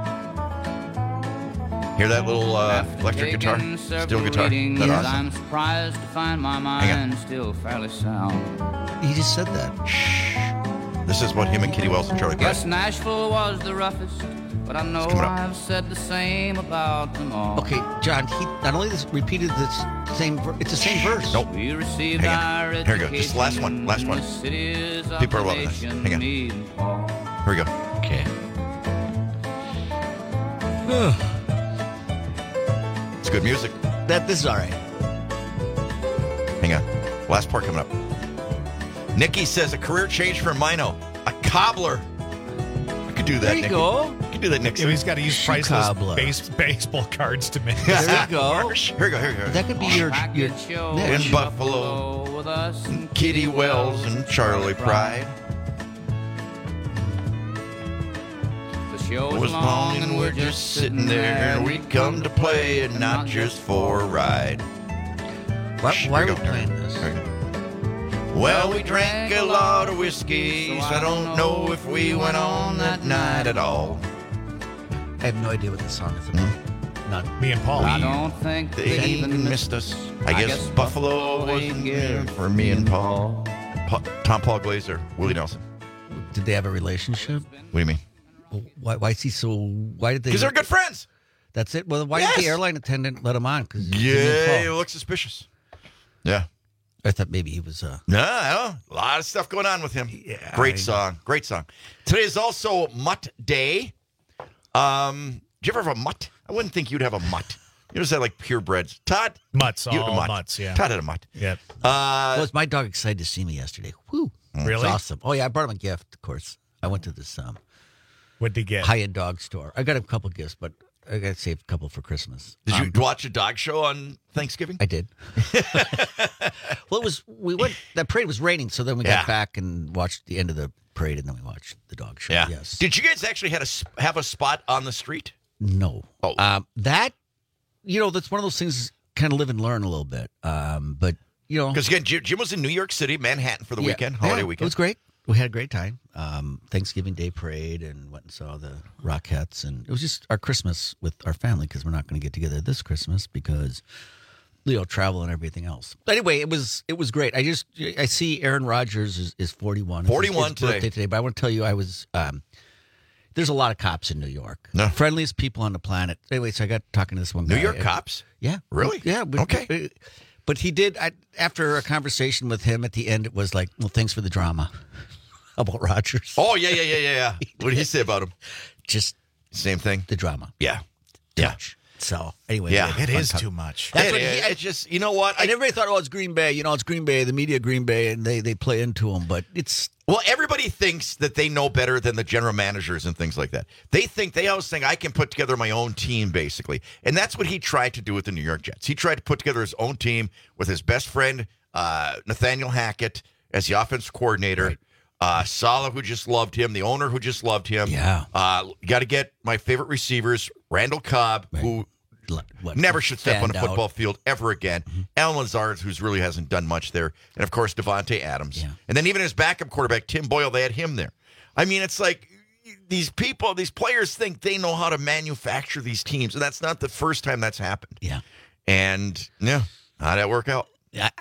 Hear that little uh, electric guitar? Taking Steel several guitar? readings, That awesome? I'm surprised to find my Hang on. mind still fairly sound. He just said that. Shh. This is what him and Kitty Wells and Charlie Guess Price. Nashville was the roughest, but I know coming up. I've said the same about them all. Okay, John. He not only this repeated this same. Ver- it's the same verse. Nope. We received Hang our on. Here we go. Just the last one. Last education one. in the cities of People are the loving this. nation, Hang on. me and Paul. Here we go. Okay. It's good music. That this is all right. Hang on. Last part coming up. Nikki says a career change for Mino. A cobbler. I could do that, There you Nikki. go. I could do that, Nick. Yeah, he's got to use Shoe priceless cobbler. base, baseball cards to make. There you go. Here we go. Here we go. That could be your your. Show Nick. In Buffalo. with us and Kitty Wells and Charlie Pride. The show Was long and we're just sitting there and we come to play and not just for a ride. Why, Shh, why are here we we go. playing this? Here we go. Well, we drank a lot of whiskey, so I don't know if we went on that night at all. I have no idea what this song is about. None. Me and Paul. I don't think They they even missed us. I, guess, Buffalo wasn't there for me and Paul. Pa- Tom Paul Glazer, Willie Nelson. Did they have a relationship? What do you mean? Well, Why, why is he so? Why did they? Because they're good friends. That's it. Well, why Yes. did the airline attendant let him on? Because Yeah, it looks suspicious. Yeah. I thought maybe he was. Uh, No, no, a lot of stuff going on with him. Yeah, Great I- song. Great song. Today is also Mutt Day. Um, do you ever have a mutt? I wouldn't think you'd have a mutt. You just have like purebreds. Todd? Mutts, You had a all mutt. mutts, yeah. Todd had a mutt. Yep. Uh, was my dog excited to see me yesterday? Woo! Really? It's awesome. Oh yeah, I brought him a gift. Of course, I went to this um, What'd he get? high-end dog store. I got him a couple gifts, but I got to save a couple for Christmas. did Um, you watch a dog show on Thanksgiving? I did. Well, it was we went. That parade was raining, so then we Yeah. got back and watched the end of the parade, and then we watched the dog show. Yeah. Yes. Did you guys actually had a, s- have a spot on the street? No. Oh. Um, that, you know, that's one of those things. Kind of live and learn a little bit. Um, but you know, Because again, Jim, Jim was in New York City, Manhattan for the Yeah. weekend, holiday Yeah, weekend. It was great. We had a great time. Um, Thanksgiving Day parade and went and saw the Rockettes, and it was just our Christmas with our family because we're not going to get together this Christmas because you know travel and everything else. But anyway, it was it was great. I just I see Aaron Rodgers is, is forty-one. It's his- forty-one his birthday today. today. But I want to tell you, I was. Um, there's a lot of cops in New York. No. Friendliest people on the planet. Anyway, so I got talking to this one New guy. York and- cops? Yeah. Really? Yeah. we- Okay. we- But he did, I, after a conversation with him at the end, it was like, well, thanks for the drama about Rodgers. Oh, yeah, yeah, yeah, yeah, yeah. What did he say about him? Just Same thing. the drama. Yeah. Yeah. So, anyway. Yeah. we had It fun is talking. too much. That's It what he- is. It's just, you know what? And everybody thought, oh, it's Green Bay. You know, it's Green Bay, the media Green Bay, and they, they play into them. But it's, Well, everybody thinks that they know better than the general managers and things like that. They think, they always think, I can put together my own team, basically. And that's what he tried to do with the New York Jets. He tried to put together his own team with his best friend, uh, Nathaniel Hackett, as the offensive coordinator. Right. Uh, Saleh, who just loved him, the owner who just loved him. Yeah. Uh, got to get my favorite receivers, Randall Cobb, who what, Never should step on a fanned football out. field ever again. Mm-hmm. Alan Lazard, who's really hasn't done much there. And, of course, Devontae Adams. Yeah. And then even his backup quarterback, Tim Boyle, they had him there. I mean, it's like these people, these players think they know how to manufacture these teams. And that's not the first time that's happened. Yeah. And, yeah, how'd that work out? I,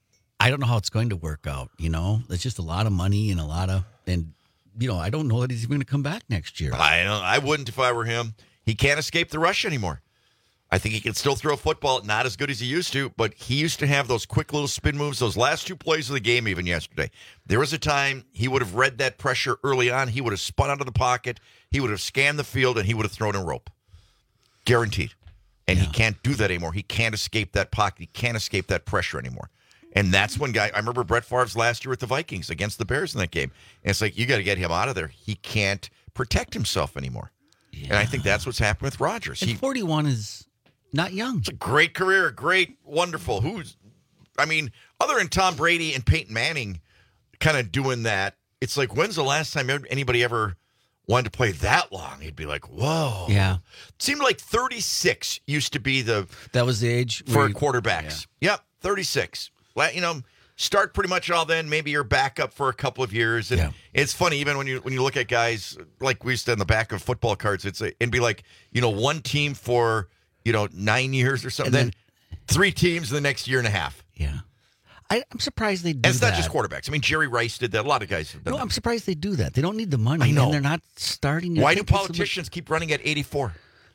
I don't know how it's going to work out, you know? It's just a lot of money and a lot of, and, you know, I don't know that he's even going to come back next year. I don't, I wouldn't if I were him. He can't escape the rush anymore. I think he can still throw football, not as good as he used to, but he used to have those quick little spin moves, those last two plays of the game even yesterday. There was a time he would have read that pressure early on. He would have spun out of the pocket. He would have scanned the field, and he would have thrown a rope. Guaranteed. And yeah. he can't do that anymore. He can't escape that pocket. He can't escape that pressure anymore. And that's when guy I remember Brett Favre's last year with the Vikings against the Bears in that game. And it's like, you got to get him out of there. He can't protect himself anymore. Yeah. And I think that's what's happened with Rodgers. And he, forty-one is not young. It's a great career, great, wonderful. Who's, I mean, other than Tom Brady and Peyton Manning kind of doing that, it's like, when's the last time anybody ever wanted to play that long? He'd be like, whoa. Yeah. It seemed like thirty-six used to be the... That was the age? For you, quarterbacks. Yeah. Yep, thirty-six. You know, start pretty much all then. Maybe you're back up for a couple of years. And yeah. it's funny, even when you when you look at guys, like we used to on the back of football cards, it's a, it'd be like, you know, one team for, you know, nine years or something. And then, then three teams in the next year and a half. Yeah. I, I'm surprised they do and it's that. not just quarterbacks. I mean, Jerry Rice did that. A lot of guys have done No, that. I'm surprised they do that. They don't need the money. I know. And they're not starting. Why do politicians keep running at eighty-four?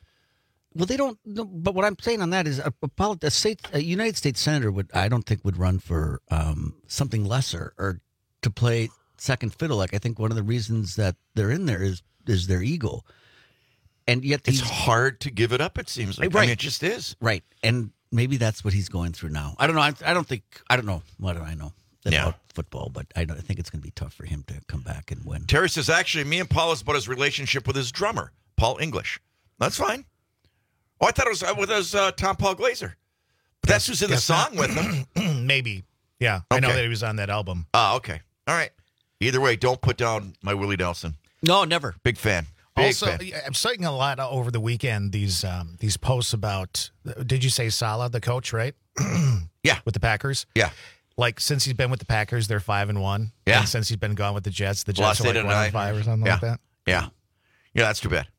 Well, they don't. No, but what I'm saying on that is a, a, polit- a, state, a United States senator would, I don't think, would run for um, something lesser or to play second fiddle. Like I think one of the reasons that they're in there is is their ego, and yet It's hard to give it up. It seems like Right. I mean, it just is. right. And maybe that's what he's going through now. I don't know. I, I don't think. I don't know. What do I know about Yeah. football? But I, don't, I think it's going to be tough for him to come back and win. Terry says, actually, me and Paul is about his relationship with his drummer, Paul English. That's fine. Oh, I thought it was uh, with his uh, Tom Paul Glazer. But that's who's in the Guess song not. with him. Maybe. Yeah. I know Okay. that he was on that album. Oh, okay. All right. Either way, don't put down my Willie Nelson. No, never. Big fan. Big Also, fan. yeah, I'm seeing a lot over the weekend these um, these posts about. Did you say Saleh, the coach, right? Yeah, with the Packers. Yeah, like since he's been with the Packers, they're five and one. Yeah, and since he's been gone with the Jets, the Jets Lost are eight like and one nine. and five or something yeah. like that. Yeah, yeah, that's too bad.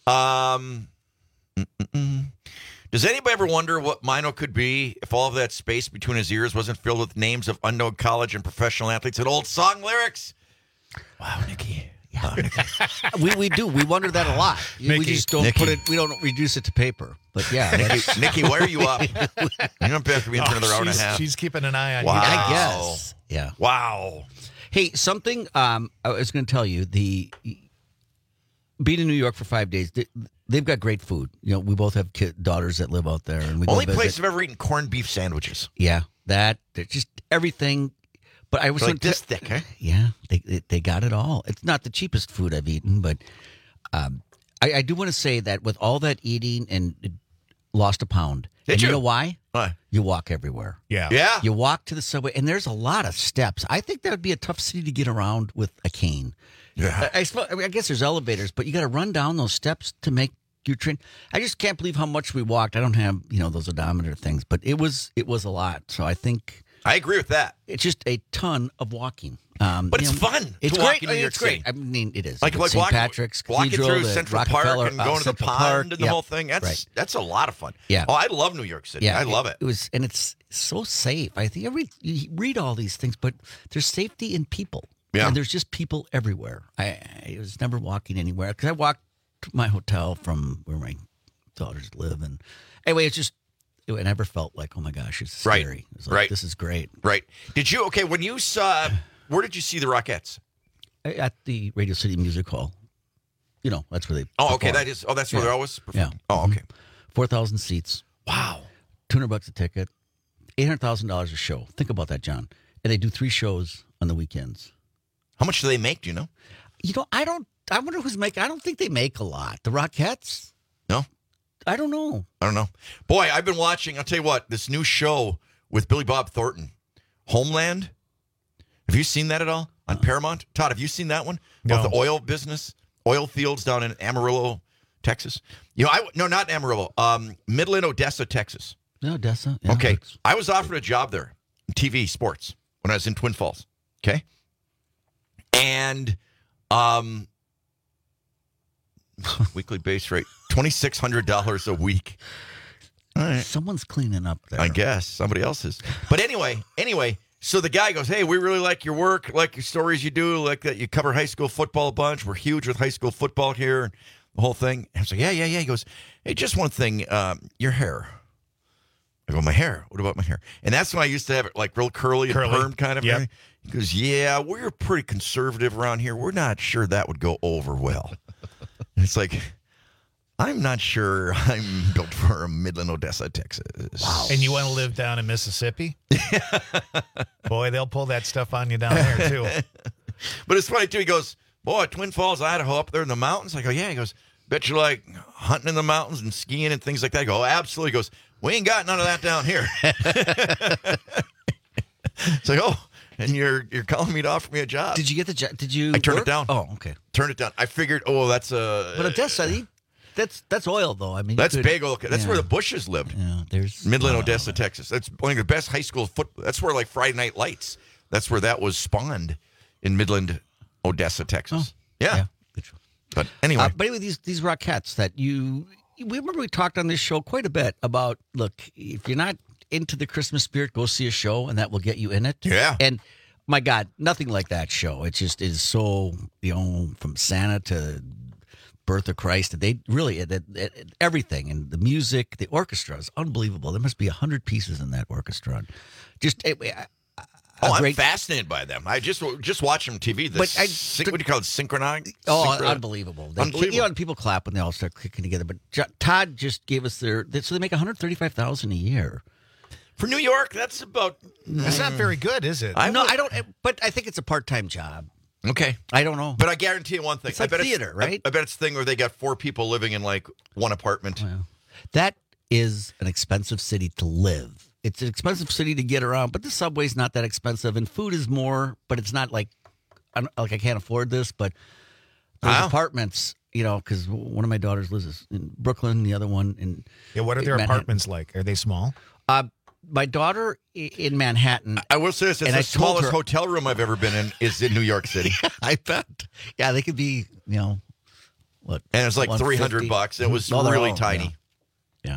Um, mm-mm-mm. Does anybody ever wonder what Mino could be if all of that space between his ears wasn't filled with names of unknown college and professional athletes and old song lyrics? Wow, Nikki. Yeah. we we do. We wonder that a lot. we Mickey. just don't Nikki. put it. We don't reduce it to paper. But yeah, that's- Nikki, Nikki, why are you up? You don't have to be in for Oh, another hour and a she's- half. She's keeping an eye on Wow. you. I guess. Yeah. Wow. Hey, something um, I was going to tell you. The being in New York for five days, they, they've got great food. You know, we both have kid, daughters that live out there, and we Only go visit. place I've ever eaten corned beef sandwiches. Yeah, that they're just everything. But I was They're gonna like this te- thick, huh? Yeah, they, they they got it all. It's not the cheapest food I've eaten, but um, I, I do want to say that with all that eating and uh, lost a pound. Did and you you? know why? Why? You walk everywhere. Yeah. Yeah. You walk to the subway, and there's a lot of steps. I think that would be a tough city to get around with a cane. Yeah. I, I, suppose- I, mean, I guess there's elevators, but you got to run down those steps to make your train. I just can't believe how much we walked. I don't have you know those odometer things, but it was it was a lot. So I think I agree with that. it's just a ton of walking. Um, But you it's know, fun It's to walk great. in New York it's great. City. I mean, it is. Like, like Saint walking, Patrick's walking Cathedral, through the Central Park Rockefeller, and uh, going to the Central pond Park. and the Yep. whole thing. That's Right. that's a lot of fun. Yeah. Oh, I love New York City. Yeah, I love it. It was, and it's so safe. I think every you read all these things, but there's safety in people. Yeah. and there's just people everywhere. I, I was never walking anywhere because I walked to my hotel from where my daughters live, and anyway, it's just it never felt like, oh my gosh, it's Right. scary. It's like, Right. This is great. Right. Did you, okay, when you saw, where did you see the Rockettes? At the Radio City Music Hall. You know, that's where they. Oh, okay. perform. That is, oh, that's where Yeah. they're always Yeah. performing. Oh, okay. Four thousand seats. Wow. Two hundred bucks a ticket. Eight hundred thousand dollars a show. Think about that, John. And they do three shows on the weekends. How much do they make? Do you know? You know, I don't. I wonder who's making. I don't think they make a lot. The Rockettes. No? I don't know. I don't know. Boy, I've been watching, I'll tell you what, this new show with Billy Bob Thornton, Homeland. Have you seen that at all on Paramount? Todd, have you seen that one? No. About the oil business, oil fields down in Amarillo, Texas. You know, I no, not Amarillo. Um, Midland, Odessa, Texas. No, Odessa. Yeah, okay, that's- I was offered a job there, T V sports, when I was in Twin Falls. Okay, and um, weekly base rate twenty six hundred dollars a week. All right. Someone's cleaning up there. I guess somebody else is. But anyway, anyway, so the guy goes, "Hey, we really like your work, like your stories you do, like that you cover high school football a bunch. We're huge with high school football here, and the whole thing." And I was like, "Yeah, yeah, yeah." He goes, "Hey, just one thing, um, your hair." I go, "My hair? What about my hair?" And that's when I used to have it like real curly, Curly. and perm kind of Yep. thing. He goes, "Yeah, we're pretty conservative around here. We're not sure that would go over well." And it's like, I'm not sure I'm built for Midland, Odessa, Texas. Wow. And you want to live down in Mississippi? Boy, they'll pull that stuff on you down there, too. But it's funny, too. He goes, "Boy, Twin Falls, Idaho, up there in the mountains?" I go, "Yeah." He goes, "Bet you like hunting in the mountains and skiing and things like that." I go, "Absolutely." He goes, "We ain't got none of that down here." It's like, "Oh, and you're you're calling me to offer me a job?" Did you get the job? Did you? I turned work? it down. Oh, okay. Turned it down. I figured, oh, that's a... But Odessa, he- that's that's oil, though. I mean, you That's could- big. Okay. That's yeah. where the Bushes lived. Yeah, there's Midland, uh, Odessa, Texas. That's one of the best high school foot. That's where like Friday Night Lights. That's where that was spawned in Midland, Odessa, Texas. yeah. But anyway, Uh, but anyway, these these Rockettes that you, we remember we talked on this show quite a bit about. Look, if you're not into the Christmas spirit, go see a show, and that will get you in it. Yeah. And my God, nothing like that show. It just is so, you know, from Santa to Birth of Christ. They really it, it, it, everything, and the music, the orchestra is unbelievable. There must be a hundred pieces in that orchestra. Just. It, I, oh, a I'm great- fascinated by them. I just just watch them on T V. The But I- syn- what do you call it? Synchronize? Oh, Synchro- unbelievable. They, Unbelievable. You know, and people clap when they all start clicking together. But Jo- Todd just gave us their, they, so they make one hundred thirty-five thousand dollars a year. For New York, that's about... That's not very good, is it? I no, I don't, but I think it's a part-time job. Okay. I don't know. But I guarantee you one thing. It's like I bet theater, it's, right? I, I bet it's a thing where they got four people living in like one apartment. That is an expensive city to live. It's an expensive city to get around, but the subway's not that expensive, and food is more, but it's not like, I'm, like I can't afford this, but those Wow. apartments, you know, because one of my daughters lives in Brooklyn, the other one in Yeah, what are their Manhattan. apartments like? Are they small? Uh, my daughter i- in Manhattan. I will say this: it's and the I told smallest her- hotel room I've ever been in is in New York City. I bet. Yeah, they could be, you know, what? And it's like one three hundred fifty. bucks. It was Oh, they're really all- tiny. Yeah.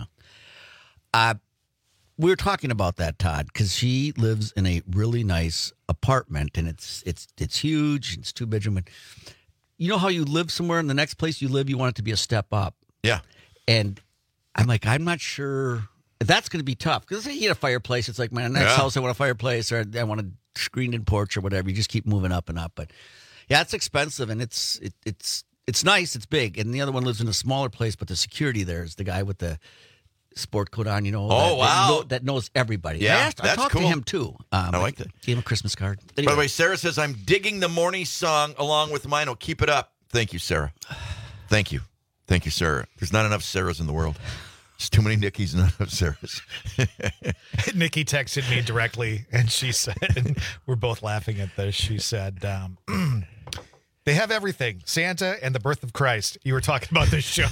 Uh, we were talking about that, Todd, because she lives in a really nice apartment, and it's it's it's huge. It's two bedroom. And you know how you live somewhere, and the next place you live, you want it to be a step up. Yeah. And I'm like, I'm not sure. That's going to be tough because you get a fireplace. It's like my next Yeah. house, I want a fireplace, or I want a screened-in porch, or whatever. You just keep moving up and up. But yeah, it's expensive, and it's it, it's it's nice. It's big, and the other one lives in a smaller place, but the security there is the guy with the sport coat on. You know, Oh, that, wow. that, know- that knows everybody. Yeah, I, asked, I that's talked cool. to him too. Um, I like that. Gave him a Christmas card. By the way, Sarah says, "I'm digging the morning song along with mine. Oh, keep it up." Thank you, Sarah. Thank you. Thank you, Sarah. There's not enough Sarahs in the world. There's too many Nickies, not enough Sarahs. Nikki texted me directly, and she said, and we're both laughing at this. She said, um, they have everything, Santa and the birth of Christ. You were talking about the show.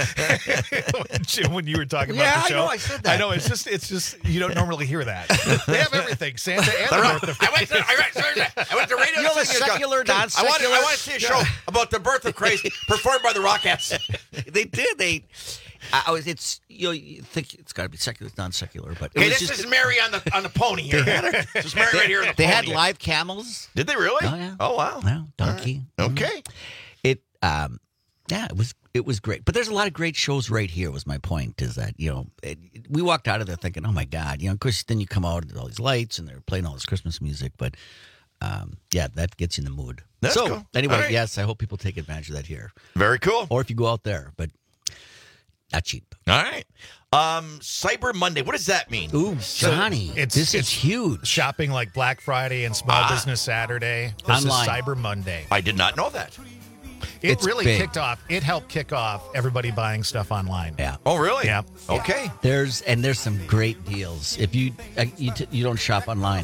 Jim, when you were talking Yeah, about I the show. know, I said that. I know, it's just, it's just, you don't normally hear that. They have everything, Santa and the birth of I went to, I went, sorry, I went to radio. You know the Studios. secular, I want, non-secular- I want to see a show about the birth of Christ performed by the Rockettes. They did. They. I I was. It's you know. You think it's got to be secular, it's non-secular, but it Okay, was this just, is Mary on the on the pony here. This is Mary right here on the They pony. had live camels. Did they really? Oh yeah. Oh wow. Yeah, donkey. Okay. It. Um. Yeah, it was. It was great. But there's a lot of great shows right here. Was my point is that you know it, we walked out of there thinking, oh my God, you know, of course then you come out and all these lights and they're playing all this Christmas music, but. Um, yeah, that gets you in the mood. That's so, cool. anyway, All right. yes, I hope people take advantage of that here. Very cool. Or if you go out there, but not cheap. All right. Um, Cyber Monday. What does that mean? Ooh, Johnny, It's, this it's is huge. Shopping like Black Friday and Small Ah. Business Saturday. This Online. is Cyber Monday. I did not know that. It It's really big. kicked off. It helped kick off everybody buying stuff online. Yeah. Oh, really? Yeah. Okay. There's and there's some great deals. If you uh, you, t- you don't shop online,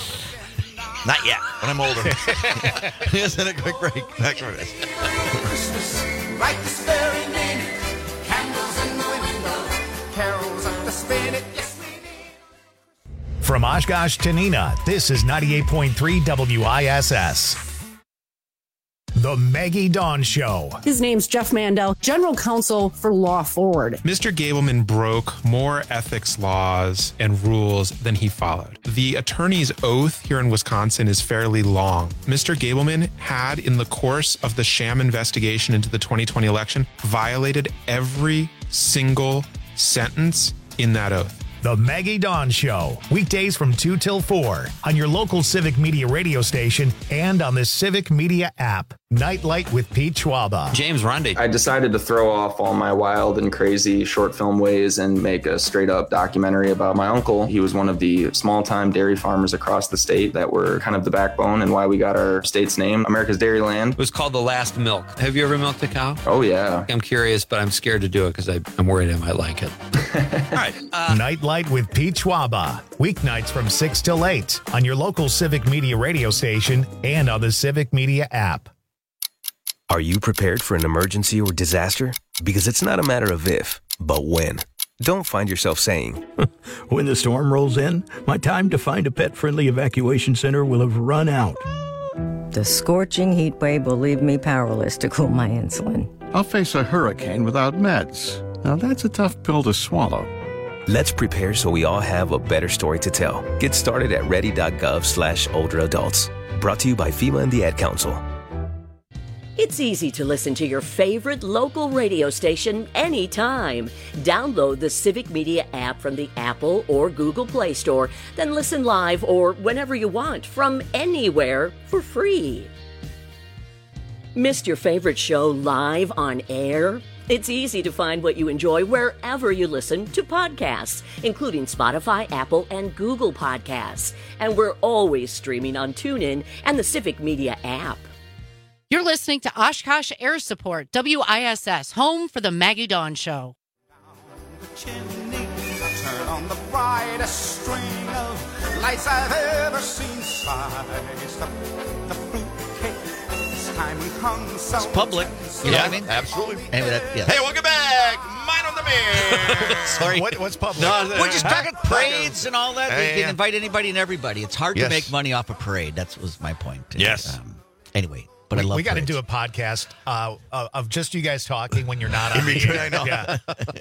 Not yet. When I'm older. Isn't it a quick break? Back for this. Right this very minute, carols at the spinet. Yes, From Oshkosh to Neenah, this is ninety-eight point three W I S S. The Maggie Dawn Show. His name's Jeff Mandel, General Counsel for Law Forward. Mister Gableman broke more ethics laws and rules than he followed. The attorney's oath here in Wisconsin is fairly long. Mister Gableman had, in the course of the sham investigation into the twenty twenty election, violated every single sentence in that oath. The Maggie Dawn Show. Weekdays from two till four on your local Civic Media radio station and on the Civic Media app. Nightlight with Pete Schwaba. James Rundy. I decided to throw off all my wild and crazy short film ways and make a straight up documentary about my uncle. He was one of the small time dairy farmers across the state that were kind of the backbone and why we got our state's name, America's Dairyland. It was called The Last Milk. Have you ever milked a cow? Oh, yeah. I'm curious, but I'm scared to do it because I'm worried I might like it. All right. Uh, Nightlight with Pete Schwaba. Weeknights from six till eight on your local Civic Media radio station and on the Civic Media app. Are you prepared for an emergency or disaster? Because it's not a matter of if, but when. Don't find yourself saying, when the storm rolls in, my time to find a pet-friendly evacuation center will have run out. The scorching heat wave will leave me powerless to cool my insulin. I'll face a hurricane without meds. Now that's a tough pill to swallow. Let's prepare so we all have a better story to tell. Get started at ready.gov slash older adults. Brought to you by FEMA and the Ad Council. It's easy to listen to your favorite local radio station anytime. Download the Civic Media app from the Apple or Google Play Store, then listen live or whenever you want from anywhere for free. Missed your favorite show live on air? It's easy to find what you enjoy wherever you listen to podcasts, including Spotify, Apple, and Google Podcasts. And we're always streaming on TuneIn and the Civic Media app. You're listening to Oshkosh Air Support, W I S S, home for the Maggie Dawn Show. turn on the brightest string of lights I've ever seen. Slice up the fruitcake. This time we hung so It's public. You know Yeah, what I mean? absolutely. Anyway, that, yeah. Hey, welcome back. Mine on the mirror. Sorry. What, what's public? No, We're just talking parades and all that. Yeah, We yeah, can yeah. invite anybody and everybody. It's hard Yes. to make money off a parade. That was my point. And, Yes. Um, anyway, but we, I love we got to parades. do a podcast uh, of of just you guys talking when you're not on In the between, air. I know. Yeah.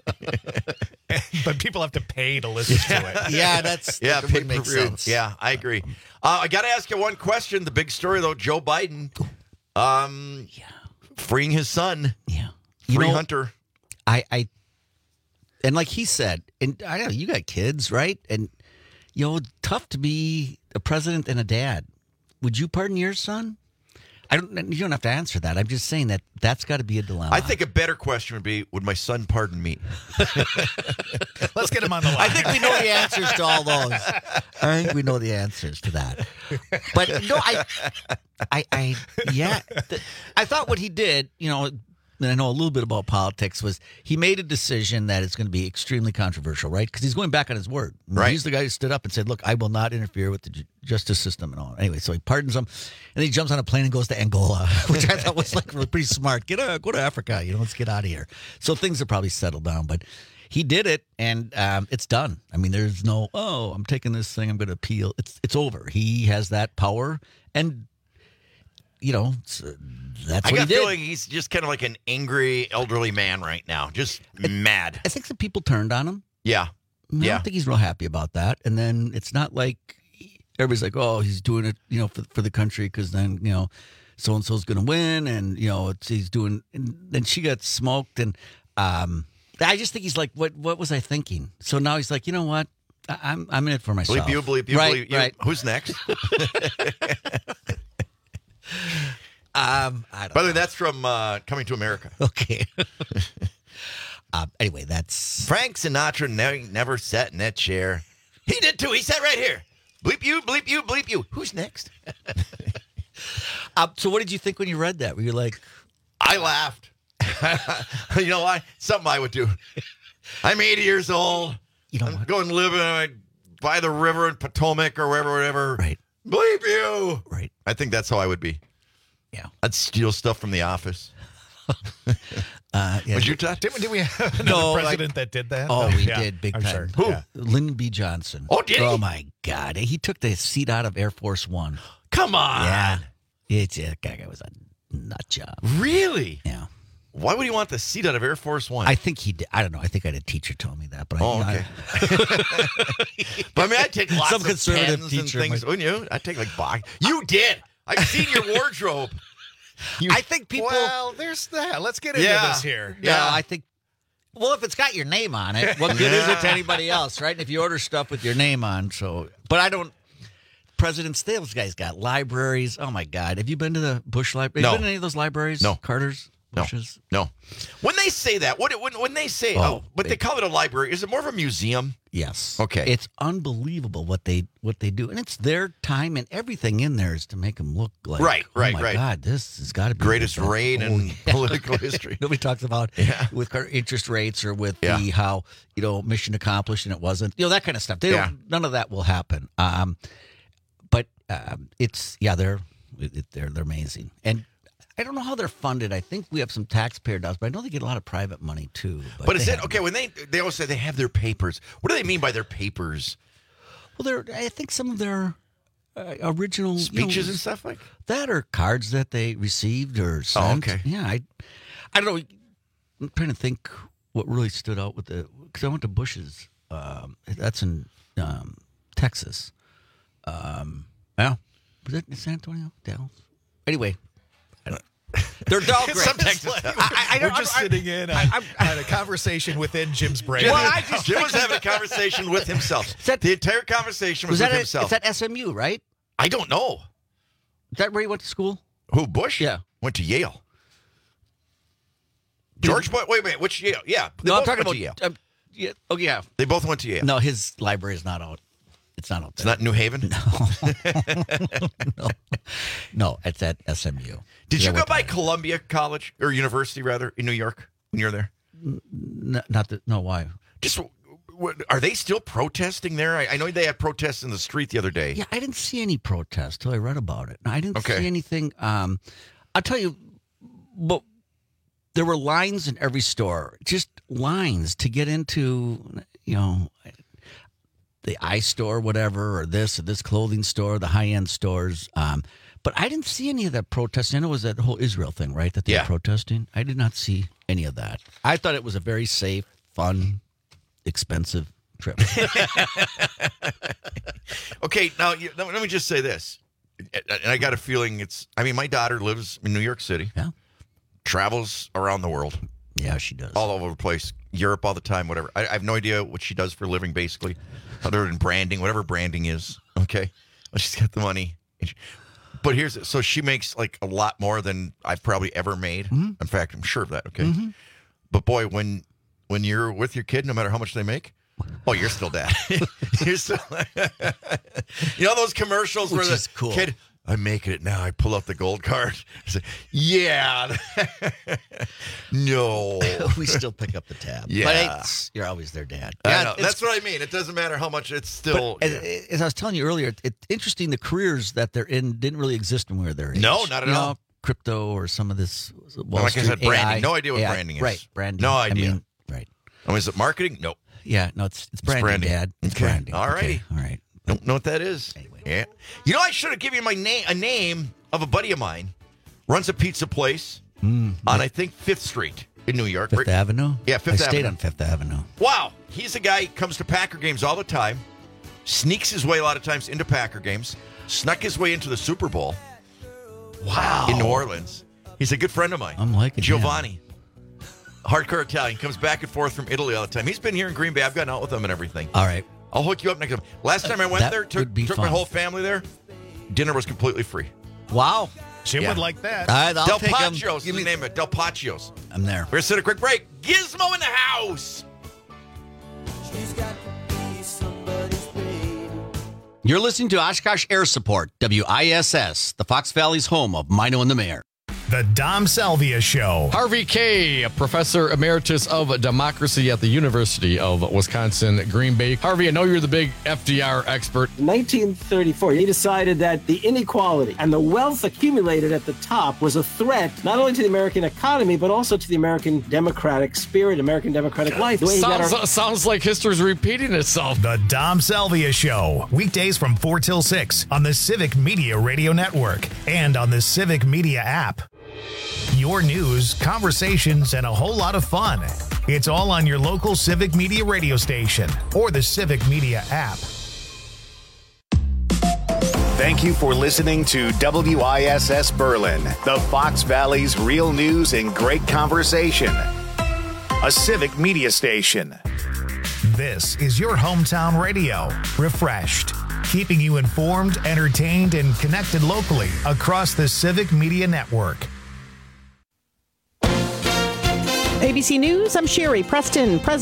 But people have to pay to listen to it. Yeah, that's Yeah, that pay would make per view. sense. Yeah, I agree. Uh, I got to ask you one question. The big story, though, Joe Biden, um, Yeah. freeing his son, Yeah. free You know, Hunter. I, I, and like he said, and I know you got kids, right? And you know, tough to be a president and a dad. Would you pardon your son? I don't. You don't have to answer that. I'm just saying that that's got to be a dilemma. I think a better question would be, would my son pardon me? Let's get him on the line. I think we know the answers to all those. I think we know the answers to that. But no, I, I, I, yeah, th- I thought what he did, you know, and I know a little bit about politics, was he made a decision that is going to be extremely controversial, right? Because he's going back on his word. Right. He's the guy who stood up and said, "Look, I will not interfere with the ju- justice system and all." Anyway, so he pardons him, and then he jumps on a plane and goes to Angola, which I thought was like really pretty smart. Get uh, go to Africa, you know, let's get out of here. So things have probably settled down, but. He did it, and um, it's done. I mean, there's no, oh, I'm taking this thing, I'm going to appeal. It's it's over. He has that power, and, you know, it's, uh, that's I what got he a did. feeling he's just kind of like an angry elderly man right now, just mad. I think some people turned on him. Yeah. I Yeah. don't think he's real happy about that. And then it's not like everybody's like, oh, he's doing it, you know, for, for the country because then, you know, so-and-so's going to win, and, you know, it's, he's doing, and then she got smoked, and, um, I just think he's like, what What was I thinking? So now he's like, you know what? I, I'm I'm in it for myself. Bleep you, bleep you, right, bleep you. right. Who's next? Um, I don't By the way, that's from uh, Coming to America. Okay. uh, anyway, that's Frank Sinatra ne- never sat in that chair. He did too. He sat right here. Bleep you, bleep you, bleep you. Who's next? uh, so what did you think when you read that? Were you like, I laughed. You know why? Something I would do. I'm eighty years old. You know I'm what? going to live in, by the river in Potomac or wherever, whatever. Right. Bleep you. Right. I think that's how I would be. Yeah. I'd steal stuff from the office. Uh, yeah. Was you, Todd? Did, did we have another No, like- president that did that? Oh, we yeah, did big I'm time. sure. Who? Yeah. Lyndon B. Johnson. Oh, did he? Oh my God, he took the seat out of Air Force One. Come on. Yeah, it's that guy was a nut job. Really? Yeah. Why would he want the seat out of Air Force One? I think he did. I don't know. I think I had a teacher tell me that, but Oh, I, okay. But I mean, I take lots Some of conservative pens teacher and things, might- wouldn't you? I take like box. You did. I've seen your wardrobe. You, I think people. Well, there's that. Let's get into Yeah. this here. Yeah, I think. Well, if it's got your name on it, what good is it to anybody else, right? And if you order stuff with your name on, so. But I don't. President's those guys got libraries. Oh my God! Have you been to the Bush Library? Have No. you been to any of those libraries? No. Carter's. No. Bush's? No. When they say that, what when when they say, oh, Oh, but they, they- call it a library, is it more of a museum? Yes. Okay. It's unbelievable what they what they do, and it's their time and everything in there is to make them look like Right, right, oh my right. God, this has got to be Greatest the best. raid Oh, in yeah. political history. Nobody talks about Yeah. with car- interest rates or with Yeah. the how you know mission accomplished and it wasn't, you know, that kind of stuff. They Yeah. don't, none of that will happen. Um, but um, it's yeah, they're it, they're they're amazing, and I don't know how they're funded. I think we have some taxpayer dollars, but I know they get a lot of private money too. But is they it have- okay when they they always say they have their papers? What do they mean by their papers? Well, they're I think some of their uh, original you Speeches know, and stuff like that are cards that they received or sent. okay. Yeah, I, I don't know. I'm trying to think what really stood out with the because I went to Bush's. Um, that's in um, Texas. Um, yeah, was it in San Antonio, Dallas? Anyway, I don't- they're all great. Sometimes I, I, I we're don't, just I, sitting in on, on a conversation within Jim's brain. Jim, Well, I just Jim think- was having a conversation with himself. that- the entire conversation was, was that with a, himself. is that S M U, right? I don't know. Is that where you went to school? Who, Bush? Yeah. Went to Yale. George Bush? Wait, wait, which Yale? Yeah. They No, I'm both talking went about. to Yale. Um, yeah, oh yeah. They both went to Yale. No, his library is not out. It's not out It's there. not New Haven? no, no, it's at S M U. Did Yeah, you go what by time? Columbia College, or University, rather, in New York when you were there? N- not that. No, why? Just, what, are they still protesting there? I, I know they had protests in the street the other day. Yeah, I didn't see any protests till I read about it. I didn't Okay. see anything. Um, I'll tell you, but there were lines in every store, just lines to get into, you know, the eye store, whatever, or this or this clothing store, the high end stores. Um, but I didn't see any of that protesting. I know it was that whole Israel thing, right? That they Yeah. were protesting. I did not see any of that. I thought it was a very safe, fun, expensive trip. Okay, now you, let me just say this, and I got a feeling it's. I mean, my daughter lives in New York City. Yeah, travels around the world. Yeah, she does. All over the place, Europe all the time, whatever. I, I have no idea what she does for a living, basically, other than branding, whatever branding is. Okay, well, she's got the money. And she- but here's so she makes like a lot more than I've probably ever made. Mm-hmm. In fact, I'm sure of that. Okay, but boy, when when you're with your kid, no matter how much they make. Oh, you're still dad. You're still, you know those commercials Which where the is cool. kid, I'm making it now. I pull out the gold card. I say, yeah. No. we still pick up the tab. Yeah. But it's, you're always their dad. I Yeah, know. it's- That's what I mean. It doesn't matter how much it's still. But as, as I was telling you earlier, it's interesting the careers that they're in didn't really exist when we were their age. No, not at You know, all. Crypto or some of this. Wall like I Street, said, branding. A I, No idea what A I. branding is. Right, branding. No I idea. mean, right. Oh, is it marketing? Nope. Yeah, no, it's it's branding, branding. Dad. It's Okay. branding. All righty. Okay, all right. Don't know what that is. Anyway. Yeah. You know, I should have given you my name, a name of a buddy of mine. Runs a pizza place on, I think, Fifth Street in New York. Fifth Avenue? Yeah, Fifth I stayed Avenue. on Fifth Avenue. Wow. He's a guy comes to Packer games all the time, sneaks his way a lot of times into Packer games, snuck his way into the Super Bowl. Wow. In New Orleans. He's a good friend of mine. I'm liking Giovanni. Hardcore Italian. Comes back and forth from Italy all the time. He's been here in Green Bay. I've gotten out with him and everything. All right. I'll hook you up next time. Last time I went That there, took, would be took my fun. whole family there. Dinner was completely free. Wow. Jim Yeah. would like that. All right, I'll Del take 'em. Pacio's is the name of it. Del Pacio's. I'm there. We're going to sit a quick break. Gizmo in the house. You're listening to Oshkosh Air Support, W I S S, the Fox Valley's home of Mino and the Mayor. The Dom Salvia Show. Harvey Kaye, professor emeritus of democracy at the University of Wisconsin, Green Bay. Harvey, I know you're the big F D R expert. In nineteen thirty-four, he decided that the inequality and the wealth accumulated at the top was a threat not only to the American economy, but also to the American democratic spirit, American democratic life. The way he got Sounds, our- sounds like history's repeating itself. The Dom Salvia Show. Weekdays from four till six on the Civic Media Radio Network and on the Civic Media app. Your news, conversations, and a whole lot of fun. It's all on your local Civic Media radio station or the Civic Media app. Thank you for listening to W I S S Berlin, the Fox Valley's real news and great conversation. A Civic Media station. This is your hometown radio, refreshed, keeping you informed, entertained, and connected locally across the Civic Media Network. A B C News, I'm Sherry Preston. President